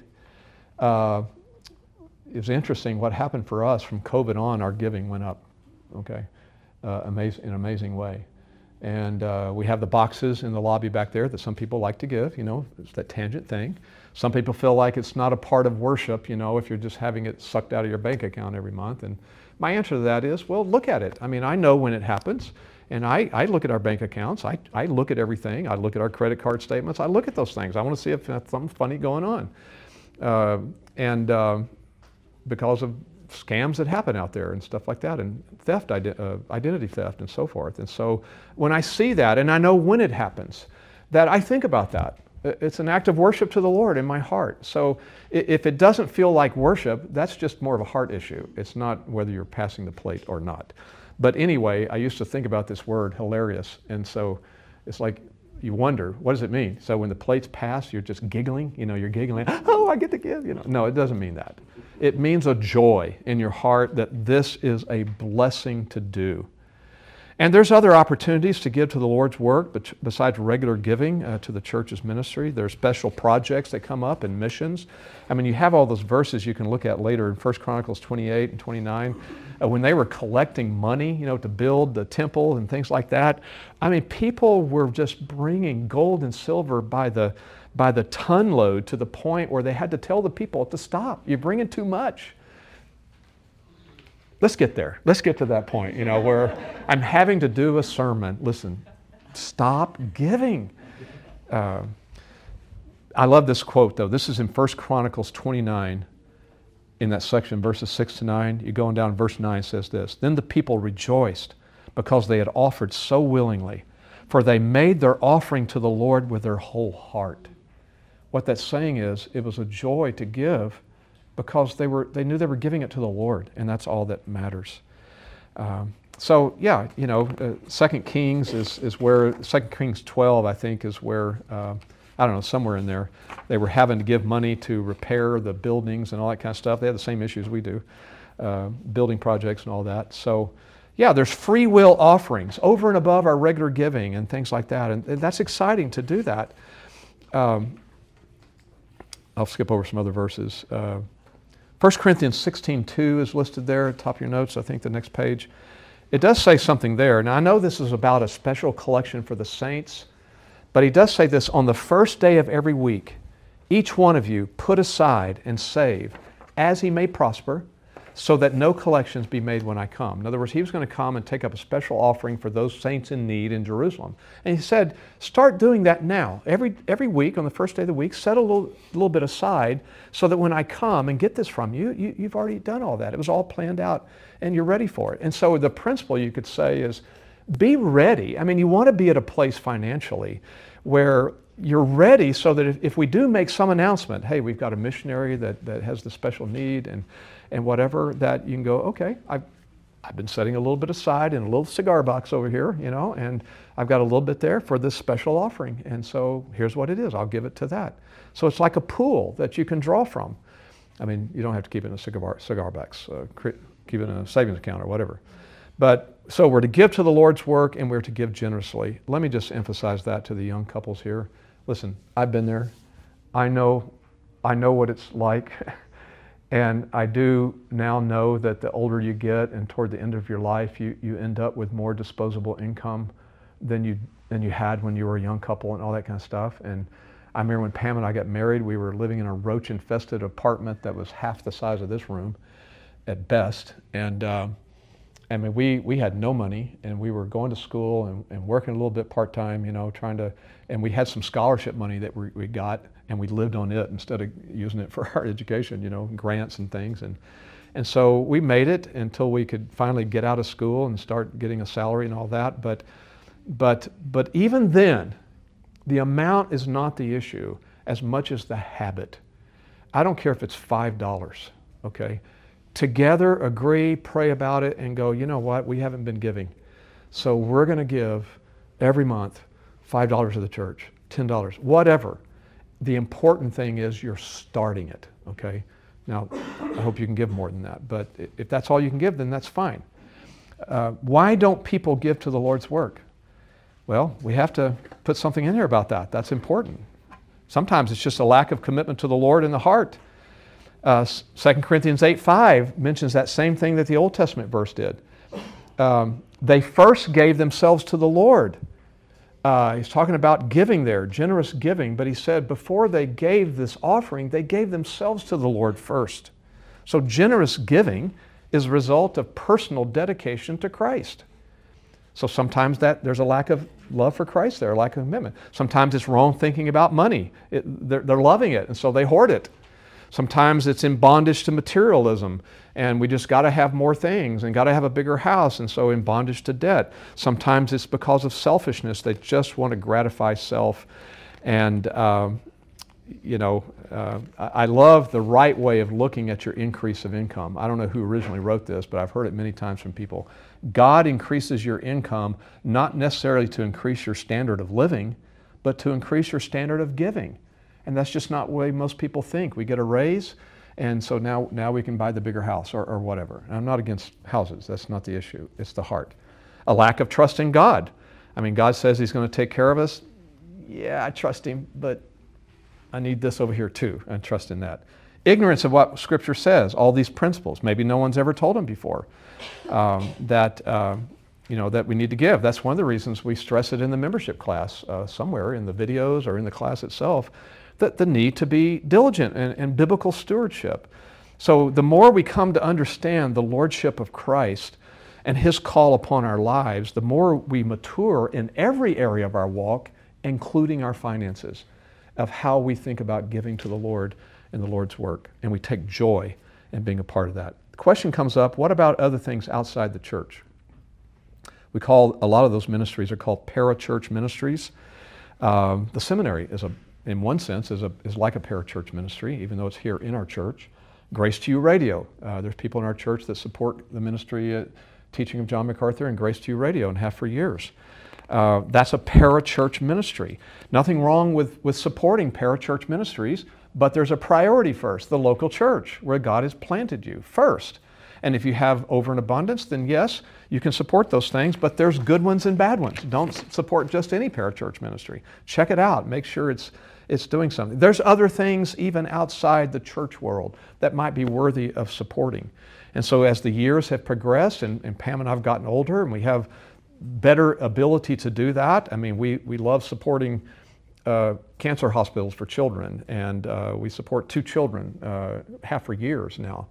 It was interesting what happened for us from COVID on. Our giving went up, okay, in an amazing way. And we have the boxes in the lobby back there that some people like to give, it's that tangent thing. Some people feel like it's not a part of worship, if you're just having it sucked out of your bank account every month. And my answer to that is, well, look at it. I mean, I know when it happens, and I look at our bank accounts. I look at everything. I look at our credit card statements. I look at those things. I want to see if there's something funny going on. Because of scams that happen out there and stuff like that, and theft, identity theft and so forth. And so when I see that, and I know when it happens, that I think about that. It's an act of worship to the Lord in my heart. So if it doesn't feel like worship, that's just more of a heart issue. It's not whether you're passing the plate or not. But anyway, I used to think about this word, hilarious. And so it's like, you wonder, what does it mean? So when the plates pass, you're just giggling, you're giggling, oh, I get to give, No, it doesn't mean that. It means a joy in your heart that this is a blessing to do. And there's other opportunities to give to the Lord's work, but besides regular giving to the church's ministry. There's special projects that come up and missions. I mean, you have all those verses you can look at later in 1 Chronicles 28 and 29. When they were collecting money, to build the temple and things like that. I mean, people were just bringing gold and silver by the ton load to the point where they had to tell the people to stop. You're bringing too much. Let's get there. Let's get to that point, where I'm having to do a sermon. Listen, stop giving. I love this quote, though. This is in 1 Chronicles 29, in that section, verses 6 to 9. You're going down, verse 9 says this, "Then the people rejoiced because they had offered so willingly, for they made their offering to the Lord with their whole heart." What that's saying is, it was a joy to give because they knew they were giving it to the Lord, and that's all that matters. 2 Kings is where, 2 Kings 12, I think, is where, somewhere in there, they were having to give money to repair the buildings and all that kind of stuff. They had the same issues we do, building projects and all that. So, there's free will offerings over and above our regular giving and things like that, and that's exciting to do that. I'll skip over some other verses. 1 Corinthians 16:2 is listed there at the top of your notes, I think the next page. It does say something there. Now, I know this is about a special collection for the saints, but he does say this, "On the first day of every week, each one of you put aside and save as he may prosper, so that no collections be made when I come." In other words, he was going to come and take up a special offering for those saints in need in Jerusalem. And he said, start doing that now. Every week, on the first day of the week, set a little bit aside so that when I come and get this from you, you've already done all that. It was all planned out and you're ready for it. And so the principle, you could say, is be ready. I mean, you want to be at a place financially where you're ready so that if we do make some announcement, hey, we've got a missionary that has the special need and whatever, that you can go, okay, I've been setting a little bit aside in a little cigar box over here, and I've got a little bit there for this special offering. And so here's what it is. I'll give it to that. So it's like a pool that you can draw from. I mean, you don't have to keep it in a cigar box, keep it in a savings account or whatever. But so we're to give to the Lord's work and we're to give generously. Let me just emphasize that to the young couples here. Listen, I've been there. I know what it's like. And I do now know that the older you get and toward the end of your life, you end up with more disposable income than you had when you were a young couple and all that kind of stuff. And I remember when Pam and I got married, we were living in a roach-infested apartment that was half the size of this room at best. And I mean, we had no money, and we were going to school and working a little bit part-time, and we had some scholarship money that we got, and we lived on it instead of using it for our education, grants and things. And so we made it until we could finally get out of school and start getting a salary and all that. But even then, the amount is not the issue as much as the habit. I don't care if it's $5, okay? Together, agree, pray about it, and go, you know what, we haven't been giving. So we're going to give every month $5 to the church, $10, whatever. The important thing is you're starting it, okay? Now, I hope you can give more than that, but if that's all you can give, then that's fine. Why don't people give to the Lord's work? Well, we have to put something in there about that. That's important. Sometimes it's just a lack of commitment to the Lord in the heart. 2 Corinthians 8:5 mentions that same thing that the Old Testament verse did. They first gave themselves to the Lord He's talking about giving there, generous giving, but he said before they gave this offering, they gave themselves to the Lord first. So generous giving is a result of personal dedication to Christ. So sometimes there's a lack of love for Christ there, a lack of commitment. Sometimes it's wrong thinking about money. They're loving it, and so they hoard it. Sometimes it's in bondage to materialism, and we just got to have more things and got to have a bigger house, and so in bondage to debt. Sometimes it's because of selfishness. They just want to gratify self. And, I love the right way of looking at your increase of income. I don't know who originally wrote this, but I've heard it many times from people. God increases your income not necessarily to increase your standard of living, but to increase your standard of giving. And that's just not the way most people think. We get a raise, and so now we can buy the bigger house or whatever. And I'm not against houses. That's not the issue. It's the heart. A lack of trust in God. I mean, God says He's going to take care of us. Yeah, I trust Him, but I need this over here too. I trust in that. Ignorance of what Scripture says, all these principles. Maybe no one's ever told them before that we need to give. That's one of the reasons we stress it in the membership class somewhere, in the videos or in the class itself, that the need to be diligent and biblical stewardship. So the more we come to understand the lordship of Christ and His call upon our lives, the more we mature in every area of our walk, including our finances, of how we think about giving to the Lord and the Lord's work. And we take joy in being a part of that. The question comes up, what about other things outside the church? We call, a lot of those ministries are called parachurch ministries. The seminary in one sense, is like a parachurch ministry, even though it's here in our church. Grace to You Radio. There's people in our church that support the ministry teaching of John MacArthur and Grace to You Radio and have for years. That's a parachurch ministry. Nothing wrong with supporting parachurch ministries, but there's a priority first, the local church, where God has planted you first. And if you have over an abundance, then yes, you can support those things, but there's good ones and bad ones. Don't support just any parachurch ministry. Check it out. Make sure it's doing something. There's other things even outside the church world that might be worthy of supporting. And so as the years have progressed, and Pam and I have gotten older, and we have better ability to do that. I mean, we love supporting cancer hospitals for children, and we support 2 children, have for years now,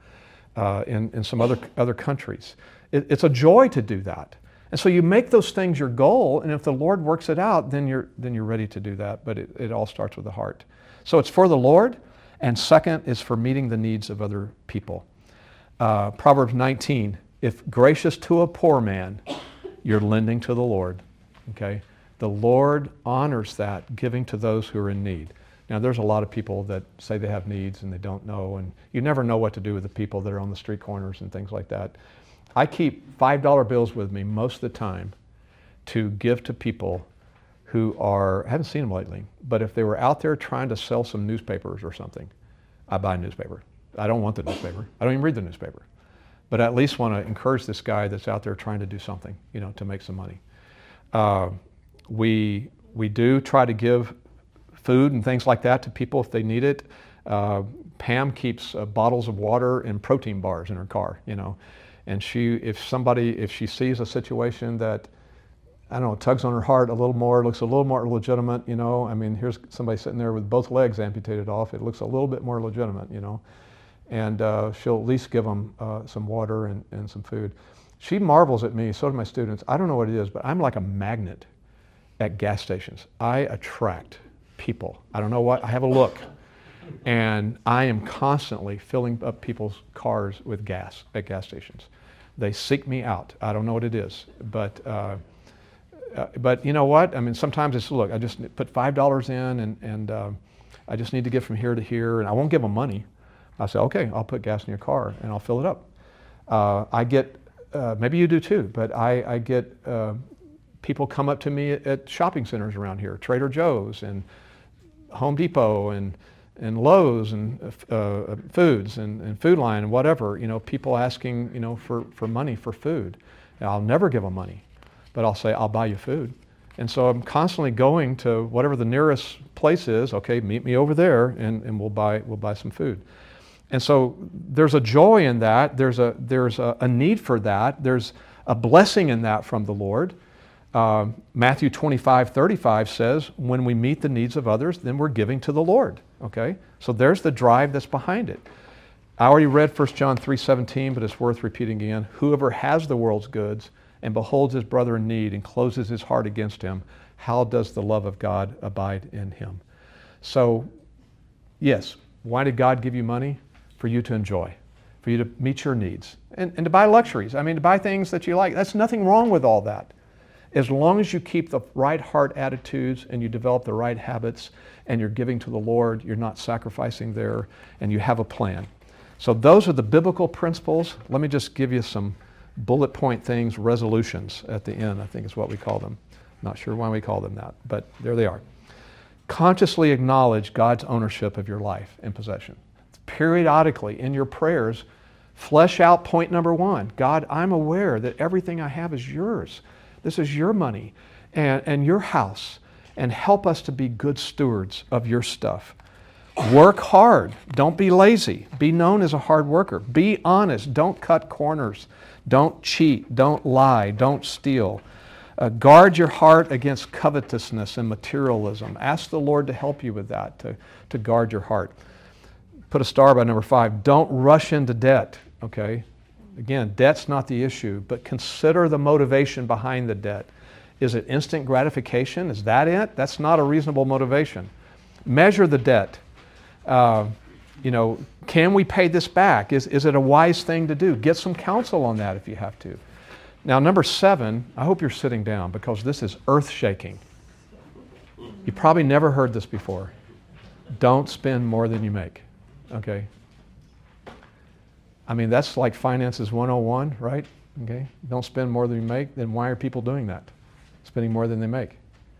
in some other countries. It's a joy to do that. And so you make those things your goal, and if the Lord works it out, then you're ready to do that. But it all starts with the heart. So it's for the Lord, and second is for meeting the needs of other people. Proverbs 19, if gracious to a poor man, you're lending to the Lord. Okay? The Lord honors that, giving to those who are in need. Now, there's a lot of people that say they have needs and they don't know, and you never know what to do with the people that are on the street corners and things like that. I keep $5 bills with me most of the time to give to people who I haven't seen them lately, but if they were out there trying to sell some newspapers or something, I buy a newspaper. I don't want the newspaper. I don't even read the newspaper. But I at least want to encourage this guy that's out there trying to do something, to make some money. We do try to give food and things like that to people if they need it. Pam keeps bottles of water and protein bars in her car, And if she sees a situation that, I don't know, tugs on her heart a little more, looks a little more legitimate, I mean, here's somebody sitting there with both legs amputated off. It looks a little bit more legitimate, And she'll at least give them some water and some food. She marvels at me, so do my students. I don't know what it is, but I'm like a magnet at gas stations. I attract people. I don't know what, I have a look. And I am constantly filling up people's cars with gas at gas stations. They seek me out. I don't know what it is, but you know what? I mean, sometimes it's, look, I just put $5 in and I just need to get from here to here, and I won't give them money. I say, okay, I'll put gas in your car and I'll fill it up. I get, maybe you do too, but I get people come up to me at shopping centers around here, Trader Joe's and Home Depot and Lowe's and Foods and Food Line and whatever, people asking, for money for food. And I'll never give them money, but I'll say, I'll buy you food. And so I'm constantly going to whatever the nearest place is. Okay, meet me over there and we'll buy some food. And so there's a joy in that. There's a need for that. There's a blessing in that from the Lord. Matthew 25:35 says, when we meet the needs of others, then we're giving to the Lord. Okay? So there's the drive that's behind it. I already read 1 John 3:17, but it's worth repeating again. Whoever has the world's goods and beholds his brother in need and closes his heart against him, how does the love of God abide in him? So, yes, why did God give you money? For you to enjoy, for you to meet your needs, and to buy luxuries. I mean, to buy things that you like. That's nothing wrong with all that. As long as you keep the right heart attitudes and you develop the right habits and you're giving to the Lord, you're not sacrificing there, and you have a plan. So those are the biblical principles. Let me just give you some bullet point things, resolutions at the end, I think is what we call them. Not sure why we call them that, but there they are. Consciously acknowledge God's ownership of your life and possession. Periodically in your prayers, flesh out point number one. God, I'm aware that everything I have is yours. This is your money and your house, and help us to be good stewards of your stuff. Work hard. Don't be lazy. Be known as a hard worker. Be honest. Don't cut corners. Don't cheat. Don't lie. Don't steal. Guard your heart against covetousness and materialism. Ask the Lord to help you with that, to guard your heart. Put a star by number 5. Don't rush into debt, okay? Again, debt's not the issue, but consider the motivation behind the debt. Is it instant gratification? Is that it? That's not a reasonable motivation. Measure the debt. Can we pay this back? Is it a wise thing to do? Get some counsel on that if you have to. Now, number 7, I hope you're sitting down because this is earth-shaking. You probably never heard this before. Don't spend more than you make, okay? I mean, that's like finances 101, right? Okay? Don't spend more than you make, then why are people doing that? Spending more than they make.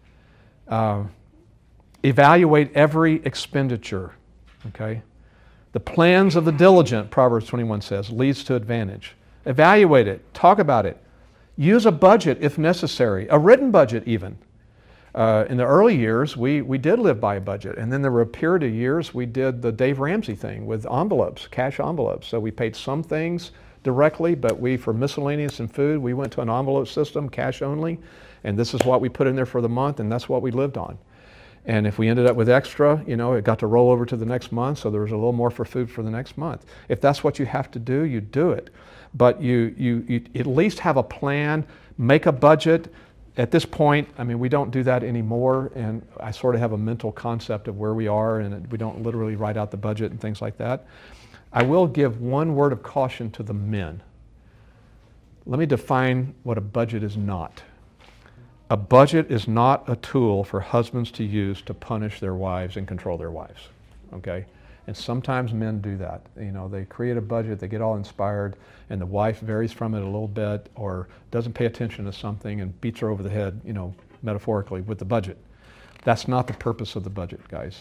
Evaluate every expenditure, okay? The plans of the diligent, Proverbs 21 says, leads to advantage. Evaluate it. Talk about it. Use a budget if necessary, a written budget even. In the early years, we did live by a budget, and then there were a period of years we did the Dave Ramsey thing with envelopes, cash envelopes. So we paid some things directly, but for miscellaneous and food, we went to an envelope system, cash only, and this is what we put in there for the month, and that's what we lived on. And if we ended up with extra, it got to roll over to the next month, so there was a little more for food for the next month. If that's what you have to do, you do it. But you at least have a plan, make a budget. At this point, I mean, we don't do that anymore, and I sort of have a mental concept of where we are, and we don't literally write out the budget and things like that. I will give one word of caution to the men. Let me define what a budget is not. A budget is not a tool for husbands to use to punish their wives and control their wives, okay? And sometimes men do that. They create a budget, they get all inspired, and the wife varies from it a little bit or doesn't pay attention to something and beats her over the head, metaphorically, with the budget. That's not the purpose of the budget, guys.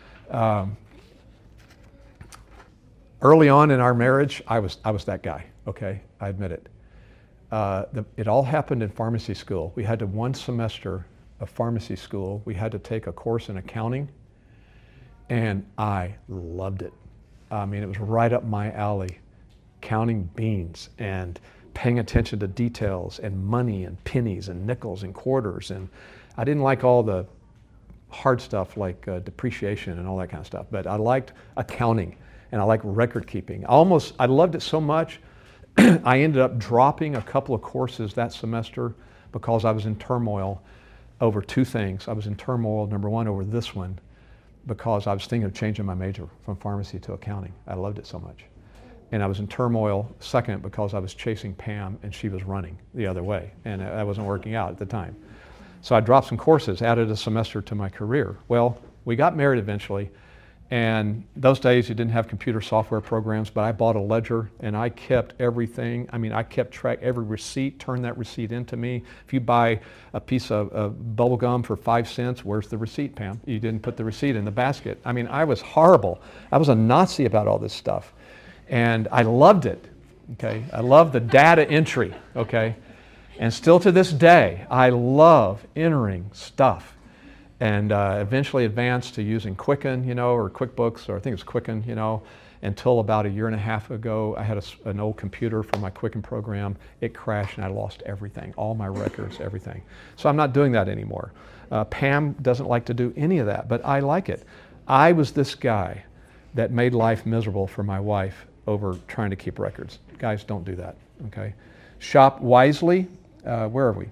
Early on in our marriage, I was that guy, okay? I admit it. It all happened in pharmacy school. We had one semester of pharmacy school. We had to take a course in accounting, and I loved it. I mean, it was right up my alley, counting beans and paying attention to details and money and pennies and nickels and quarters. And I didn't like all the hard stuff like depreciation and all that kind of stuff, but I liked accounting and I liked record keeping. I loved it so much, I ended up dropping a couple of courses that semester because I was in turmoil over 2 things. I was in turmoil, number 1, over this one, because I was thinking of changing my major from pharmacy to accounting. I loved it so much. And I was in turmoil, second, because I was chasing Pam and she was running the other way, and that wasn't working out at the time. So I dropped some courses, added a semester to my career. Well, we got married eventually, and those days you didn't have computer software programs, but I bought a ledger and I kept everything. I mean, I kept track, every receipt, turned that receipt into me. If you buy a piece of bubble gum for 5 cents, where's the receipt, Pam? You didn't put the receipt in the basket. I mean, I was horrible. I was a Nazi about all this stuff. And I loved it, okay? I loved the data entry, okay? And still to this day, I love entering stuff. And eventually advanced to using Quicken, or QuickBooks, or I think it's Quicken, until about a year and a half ago. I had an old computer for my Quicken program. It crashed and I lost everything, all my records, everything. So I'm not doing that anymore. Pam doesn't like to do any of that, but I like it. I was this guy that made life miserable for my wife over trying to keep records. Guys, don't do that, okay? Shop wisely. Where are we?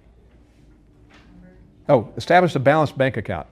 Oh, establish a balanced bank account.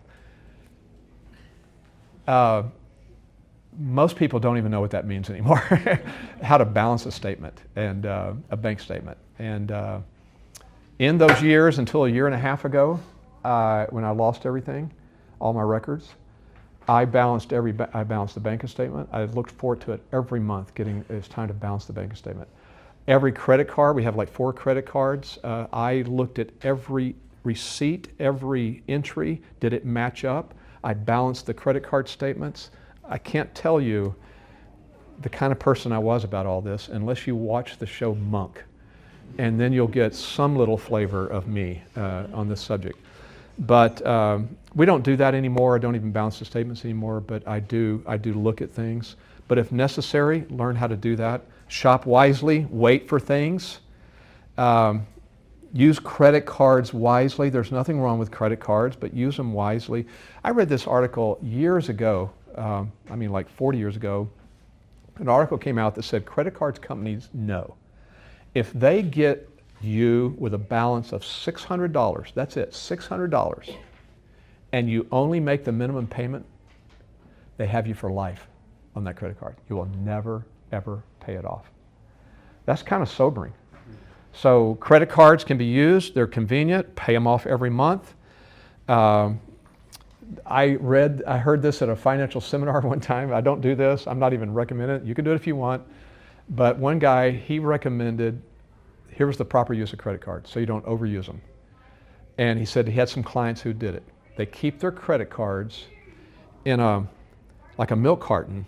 Most people don't even know what that means anymore. How to balance a statement and a bank statement. And in those years, until a year and a half ago, when I lost everything, all my records, I balanced the bank statement. I looked forward to it every month. It's time to balance the bank statement. Every credit card, we have like 4 credit cards. I looked at every receipt, every entry. Did it match up? I balanced the credit card statements. I can't tell you the kind of person I was about all this unless you watch the show Monk, and then you'll get some little flavor of me on this subject. But we don't do that anymore. I don't even balance the statements anymore, but I do look at things. But if necessary, learn how to do that. Shop wisely, wait for things. Use credit cards wisely. There's nothing wrong with credit cards, but use them wisely. I read this article years ago, like 40 years ago. An article came out that said credit cards companies know if they get you with a balance of $600, that's it, $600, and you only make the minimum payment, they have you for life on that credit card. You will never, ever pay it off. That's kind of sobering. So credit cards can be used. They're convenient. Pay them off every month. I heard this at a financial seminar one time. I don't do this. I'm not even recommending it. You can do it if you want. But one guy, he recommended, here was the proper use of credit cards so you don't overuse them. And he said he had some clients who did it. They keep their credit cards in like a milk carton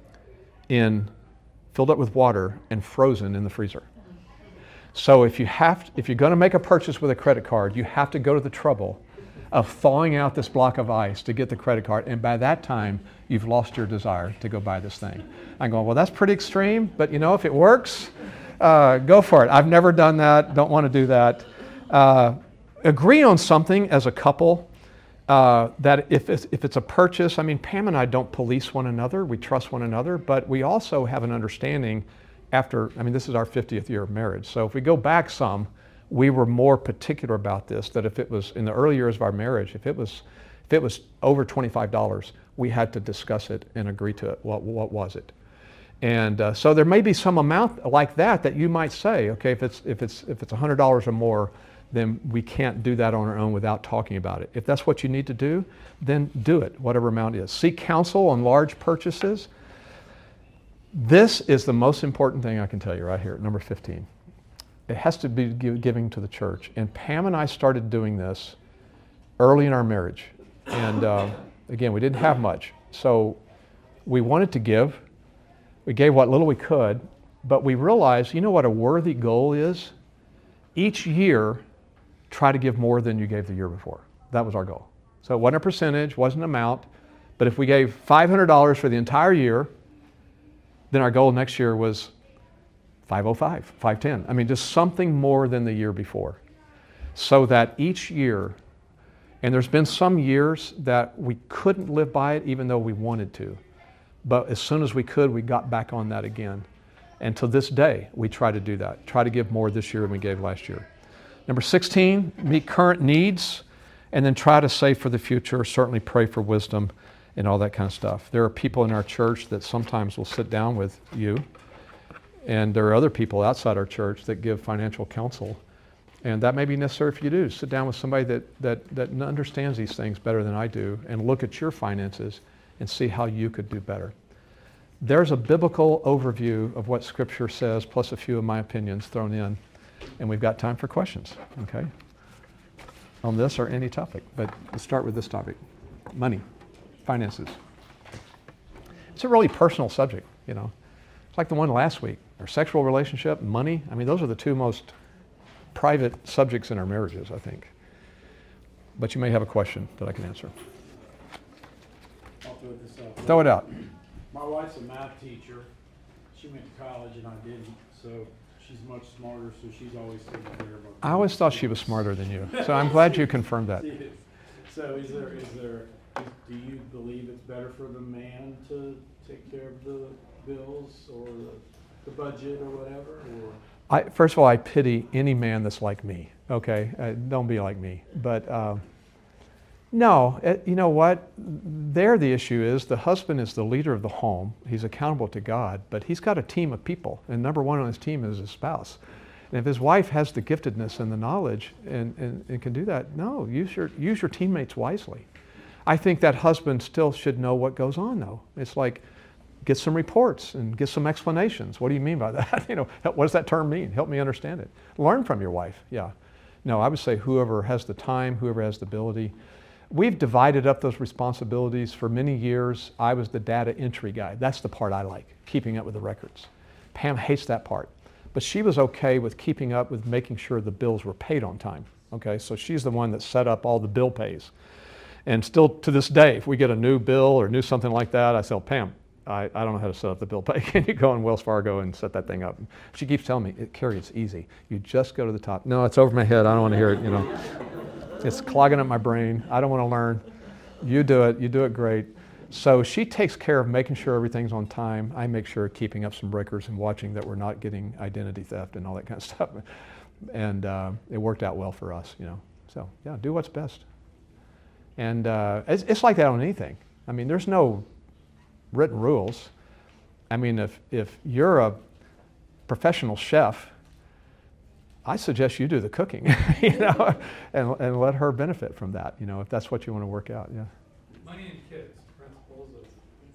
filled up with water and frozen in the freezer. So if you're going to make a purchase with a credit card, you have to go to the trouble of thawing out this block of ice to get the credit card, and by that time, you've lost your desire to go buy this thing. I'm going, well, that's pretty extreme, but if it works, go for it. I've never done that, don't want to do that. Agree on something as a couple, that if it's a purchase, Pam and I don't police one another, we trust one another, but we also have an understanding this is our 50th year of marriage. So if we go back some, we were more particular about this, that if it was in the early years of our marriage, if it was over $25, we had to discuss it and agree to it. What was it? And so there may be some amount like that you might say, okay, if it's $100 or more, then we can't do that on our own without talking about it. If that's what you need to do, then do it, whatever amount it is. Seek counsel on large purchases. This is the most important thing I can tell you right here, number 15. It has to be giving to the church. And Pam and I started doing this early in our marriage. And again, we didn't have much. So we wanted to give. We gave what little we could. But we realized, what a worthy goal is? Each year, try to give more than you gave the year before. That was our goal. So it wasn't a percentage, wasn't an amount. But if we gave $500 for the entire year, then our goal next year was $505, $510. Just something more than the year before. So that each year, and there's been some years that we couldn't live by it even though we wanted to. But as soon as we could, we got back on that again. And to this day, we try to do that. Try to give more this year than we gave last year. Number 16, meet current needs, and then try to save for the future. Certainly pray for wisdom and all that kind of stuff. There are people in our church that sometimes will sit down with you, and there are other people outside our church that give financial counsel, and that may be necessary for you to do. Sit down with somebody that understands these things better than I do and look at your finances and see how you could do better. There's a biblical overview of what Scripture says, plus a few of my opinions thrown in, and we've got time for questions, okay? On this or any topic, but let's start with this topic, money. Finances. It's a really personal subject, It's like the one last week. Our sexual relationship, money. Those are the two most private subjects in our marriages, I think. But you may have a question that I can answer. I'll throw this out. Throw it out. My wife's a math teacher. She went to college and I didn't, so she's much smarter, so she's always taking care of her. I always thought she was smarter than you, so I'm glad you confirmed that. So do you believe it's better for the man to take care of the bills or the budget or whatever? Or? First of all, I pity any man that's like me, okay? Don't be like me. But no, you know what? There the issue is the husband is the leader of the home. He's accountable to God, but he's got a team of people, and number one on his team is his spouse. And if his wife has the giftedness and the knowledge and can do that, no, use your teammates wisely. I think that husband still should know what goes on, though. It's like, get some reports and get some explanations. What do you mean by that? What does that term mean? Help me understand it. Learn from your wife, yeah. No, I would say whoever has the time, whoever has the ability. We've divided up those responsibilities for many years. I was the data entry guy. That's the part I like, keeping up with the records. Pam hates that part. But she was okay with keeping up with making sure the bills were paid on time. Okay, so she's the one that set up all the bill pays. And still to this day, if we get a new bill or new something like that, I say, oh, Pam, I don't know how to set up the bill pay. Can you go in Wells Fargo and set that thing up? She keeps telling me, Kerry, it's easy. You just go to the top. No, it's over my head. I don't want to hear it, It's clogging up my brain. I don't want to learn. You do it. You do it great. So she takes care of making sure everything's on time. I make sure of keeping up some breakers and watching that we're not getting identity theft and all that kind of stuff. And it worked out well for us, So yeah, do what's best. And it's like that on anything. I mean, there's no written rules. I mean, if you're a professional chef, I suggest you do the cooking, and let her benefit from that, if that's what you want to work out, yeah. Money and kids, principles of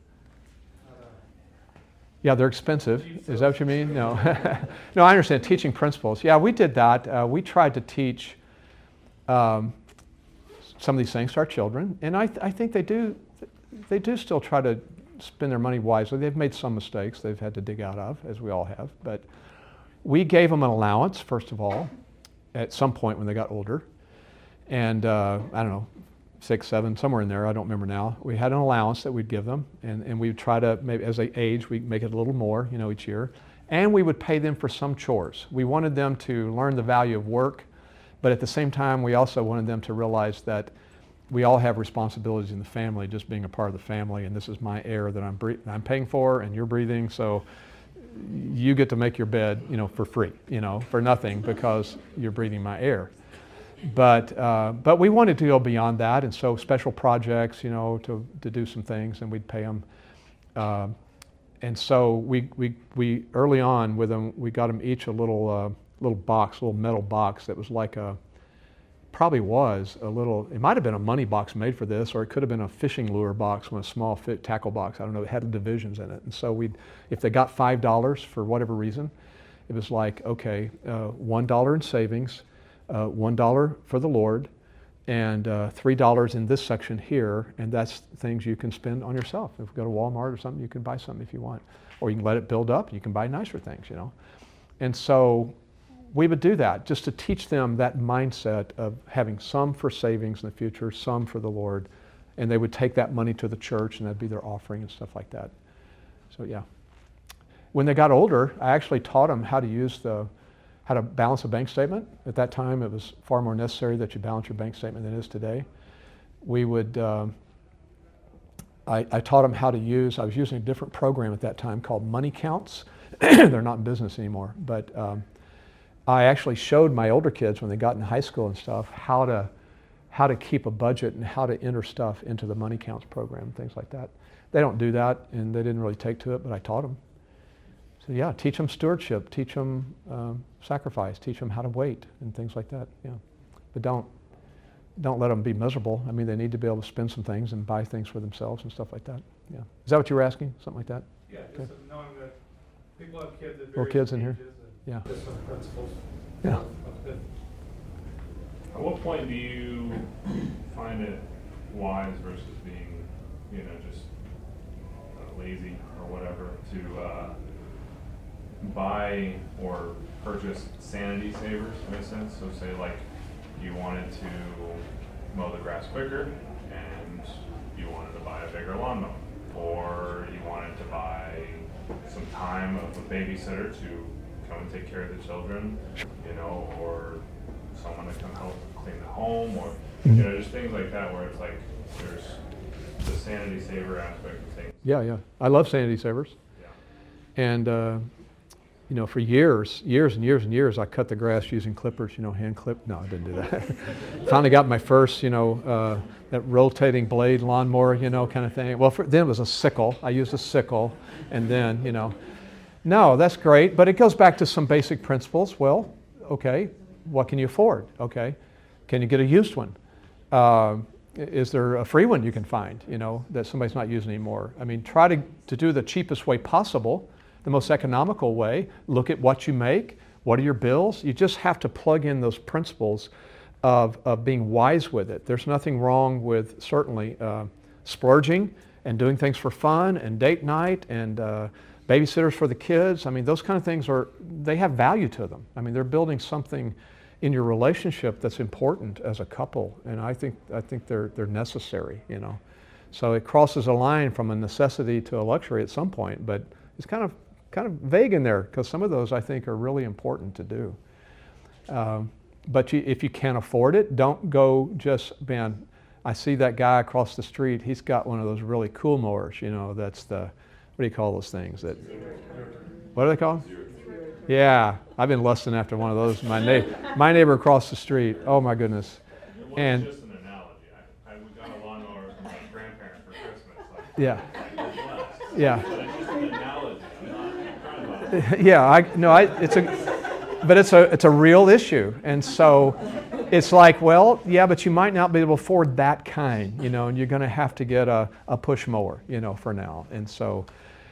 yeah, they're expensive. Is that what you mean? No. No, I understand. Teaching principles. Yeah, we did that. We tried to teach some of these things to our children, and I think they do still try to spend their money wisely. They've made some mistakes they've had to dig out of, as we all have, but we gave them an allowance, first of all, at some point when they got older. And I don't know, 6, 7, somewhere in there, I don't remember now. We had an allowance that we'd give them, and we'd try to, maybe as they age, we'd make it a little more, each year. And we would pay them for some chores. We wanted them to learn the value of work, but at the same time, we also wanted them to realize that we all have responsibilities in the family, just being a part of the family, and this is my air that I'm paying for, and you're breathing, so you get to make your bed, for free, for nothing, because you're breathing my air. But we wanted to go beyond that, and so special projects, to do some things, and we'd pay them. And so we early on with them, we got them each a little box, a little metal box that was like it might have been a money box made for this, or it could have been a fishing lure box, a small tackle box. I don't know. It had divisions in it, and so if they got $5 for whatever reason, it was like, okay, $1 in savings, $1 for the Lord, and $3 in this section here, and that's things you can spend on yourself. If you go to Walmart or something, you can buy something if you want, or you can let it build up. You can buy nicer things, And so we would do that just to teach them that mindset of having some for savings in the future, some for the Lord, and they would take that money to the church, and that'd be their offering and stuff like that. So yeah. When they got older, I actually taught them how to balance a bank statement. At that time, it was far more necessary that you balance your bank statement than it is today. We would, I taught them how to use, I was using a different program at that time called Money Counts. They're not in business anymore, but I actually showed my older kids when they got in high school and stuff how to keep a budget and how to enter stuff into the Money Counts program, things like that. They don't do that, and they didn't really take to it, but I taught them. So yeah, teach them stewardship, teach them sacrifice, teach them how to wait and things like that. Yeah, but don't let them be miserable. I mean, they need to be able to spend some things and buy things for themselves and stuff like that. Yeah, is that what you were asking? Something like that? Yeah, just knowing that people have kids at more kids in here. Yeah. Just some principles. Yeah. At what point do you find it wise versus being, just lazy or whatever to buy or purchase sanity savers in a sense? So say like you wanted to mow the grass quicker and you wanted to buy a bigger lawnmower. or you wanted to buy some time of a babysitter to come and take care of the children, or someone to come help clean the home, or just things like that where it's like there's the sanity saver aspect of things. Yeah. I love sanity savers. Yeah. And, for years and years, I cut the grass using clippers, hand clip. No, I didn't do that. Finally got my first, that rotating blade lawnmower, kind of thing. Well, then it was a sickle. I used a sickle. And then, no, that's great. But it goes back to some basic principles. Well, okay, what can you afford? Okay, can you get a used one? Is there a free one you can find, that somebody's not using anymore? I mean, try to do the cheapest way possible, the most economical way. Look at what you make. What are your bills? You just have to plug in those principles of being wise with it. There's nothing wrong with certainly splurging and doing things for fun and date night and babysitters for the kids. I mean, those kind of things they have value to them. I mean, they're building something in your relationship that's important as a couple, and I think they're necessary, So it crosses a line from a necessity to a luxury at some point, but it's kind of vague in there because some of those I think are really important to do. But if you can't afford it, don't go just, man, I see that guy across the street, he's got one of those really cool mowers, that's what do you call those things? What are they called? Yeah, I've been lusting after one of those. My neighbor across the street. Oh my goodness. And just an analogy. We got a lawnmower from my grandparents for Christmas. Yeah. Yeah. But it's just an analogy. I'm not trying to. It's a real issue, and so it's like, well, yeah, but you might not be able to afford that kind, and you're going to have to get a push mower, for now, and so.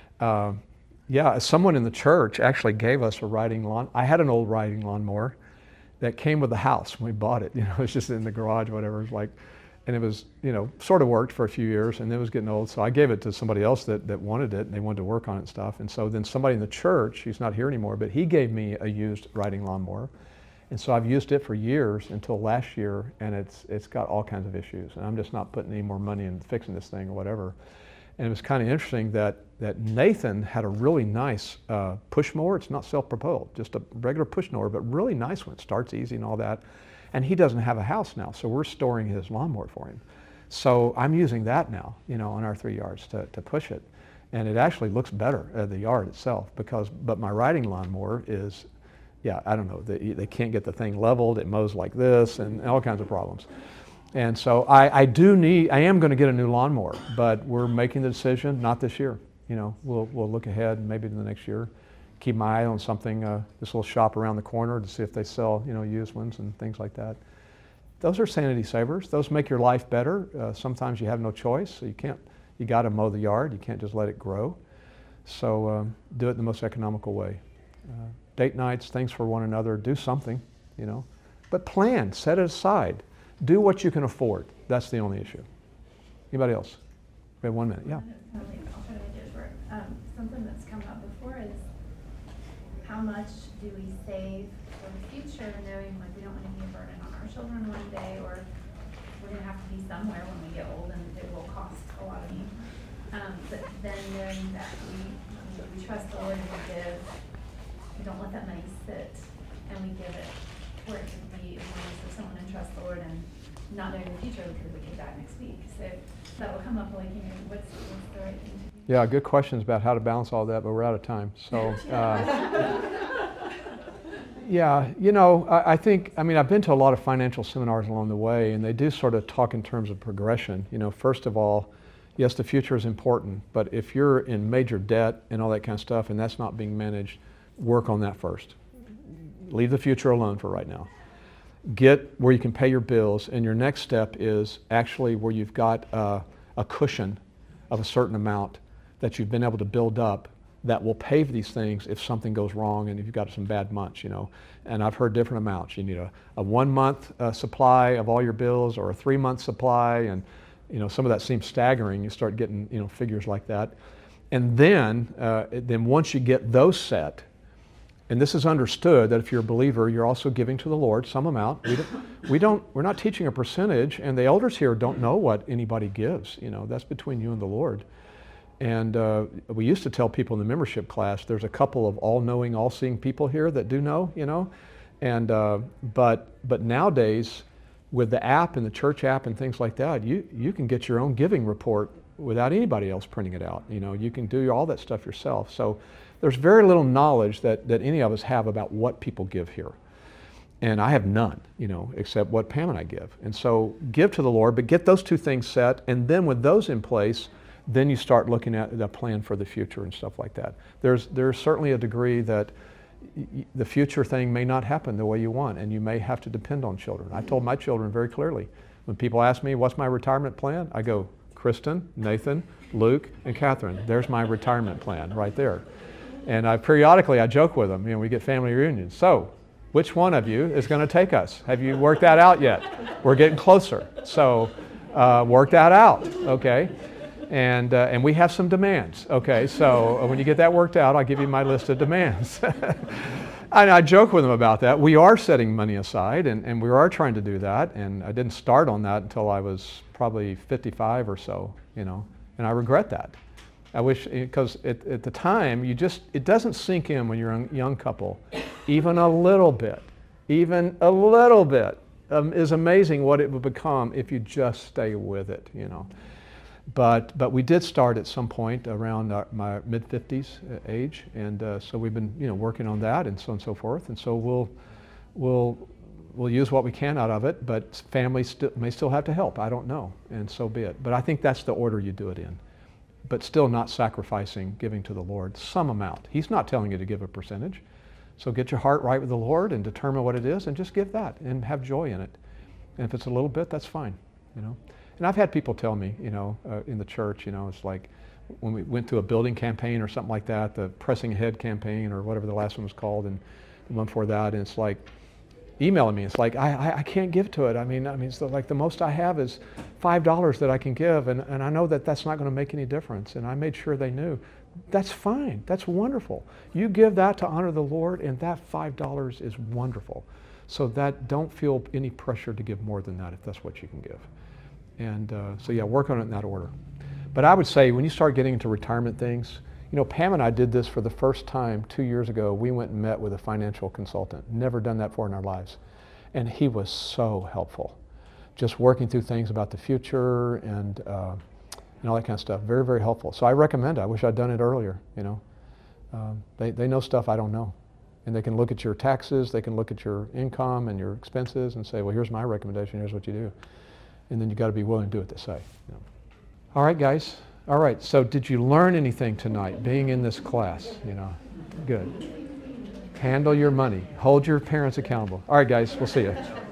Someone in the church actually gave us a riding lawn. I had an old riding lawnmower that came with the house when we bought it. It was just in the garage, whatever. It was like, and it was, sort of worked for a few years, and it was getting old. So I gave it to somebody else that wanted it, and they wanted to work on it and stuff. And so then somebody in the church, he's not here anymore, but he gave me a used riding lawnmower. And so I've used it for years until last year, and it's got all kinds of issues. And I'm just not putting any more money in fixing this thing or whatever. And it was kind of interesting that Nathan had a really nice push mower. It's not self-propelled, just a regular push mower, but really nice one. It starts easy and all that. And he doesn't have a house now, so we're storing his lawnmower for him. So I'm using that now, on our 3 yards to push it. And it actually looks better at the yard itself but my riding lawnmower is, I don't know, they can't get the thing leveled. It mows like this and all kinds of problems. And so I am going to get a new lawnmower, but we're making the decision, not this year. We'll look ahead maybe to the next year, keep my eye on something, this little shop around the corner to see if they sell, used ones and things like that. Those are sanity savers. Those make your life better. Sometimes you have no choice. So you got to mow the yard. You can't just let it grow. So do it in the most economical way. Date nights, things for one another, do something, but plan, set it aside. Do what you can afford. That's the only issue. Anybody else? We have 1 minute. Yeah. I'll try to make it short. Something that's come up before is how much do we save for the future, knowing like we don't want to be a burden on our children one day, or we're going to have to be somewhere when we get old and it will cost a lot of money. But then knowing that we trust the Lord and we give, we don't let that money sit, and we give it where it can be as long as someone entrusts the Lord and not knowing the future because we could die next week. So that will come up like, what's the right thing to do? Yeah, good questions about how to balance all that, but we're out of time. So, I think, I've been to a lot of financial seminars along the way, and they do sort of talk in terms of progression. First of all, yes, the future is important, but if you're in major debt and all that kind of stuff and that's not being managed, work on that first. Leave the future alone for right now. Get where you can pay your bills, and your next step is actually where you've got a cushion of a certain amount that you've been able to build up that will pay for these things if something goes wrong and if you've got some bad months, And I've heard different amounts. You need a 1 month supply of all your bills or a 3 month supply, and some of that seems staggering. You start getting figures like that. And then once you get those set, and this is understood that if you're a believer, you're also giving to the Lord some amount. We're not teaching a percentage, and the elders here don't know what anybody gives. That's between you and the Lord. And we used to tell people in the membership class, there's a couple of all-knowing, all-seeing people here that do know, you know. And but nowadays, with the app and the church app and things like that, you can get your own giving report without anybody else printing it out. You know, you can do all that stuff yourself. So there's very little knowledge that any of us have about what people give here. And I have none, you know, except what Pam and I give. And so give to the Lord, but get those two things set, and then with those in place, then you start looking at the plan for the future and stuff like that. There's certainly a degree that the future thing may not happen the way you want, and you may have to depend on children. I told my children very clearly, when people ask me, what's my retirement plan? I go, Kristen, Nathan, Luke, and Catherine. There's my retirement plan right there. And periodically I joke with them, you know, we get family reunions. So, which one of you is going to take us? Have you worked that out yet? We're getting closer. So, work that out, okay? And we have some demands, okay? So when you get that worked out, I'll give you my list of demands. And I joke with them about that. We are setting money aside, and we are trying to do that. And I didn't start on that until I was probably 55 or so, you know. And I regret that. I wish, because at the time, it doesn't sink in when you're a young couple, even a little bit is amazing what it would become if you just stay with it, you know. But we did start at some point around my mid-50s age, and so we've been, you know, working on that and so on and so forth. And so we'll use what we can out of it, but families may still have to help. I don't know, and so be it. But I think that's the order you do it in. But still not sacrificing giving to the Lord some amount. He's not telling you to give a percentage. So get your heart right with the Lord and determine what it is and just give that and have joy in it. And if it's a little bit, that's fine, you know. And I've had people tell me, you know, in the church, you know, it's like when we went to a building campaign or something like that, the Pressing Ahead campaign or whatever the last one was called, and the one before that, and it's like emailing me. It's like, I can't give to it. I mean, it's like the most I have is $5 that I can give, and I know that that's not going to make any difference. And I made sure they knew. That's fine. That's wonderful. You give that to honor the Lord, and that $5 is wonderful. So that don't feel any pressure to give more than that if that's what you can give. And so yeah, work on it in that order. But I would say when you start getting into retirement things, you know, Pam and I did this for the first time 2 years ago. We went and met with a financial consultant. Never done that before in our lives. And he was so helpful. Just working through things about the future and all that kind of stuff. Very, very helpful. So I recommend it. I wish I'd done it earlier, you know. They know stuff I don't know. And they can look at your taxes, they can look at your income and your expenses and say, well, here's my recommendation, here's what you do. And then you've got to be willing to do what they say. You know. All right, guys. All right, so did you learn anything tonight being in this class? You know, good. Handle your money. Hold your parents accountable. All right, guys, we'll see you.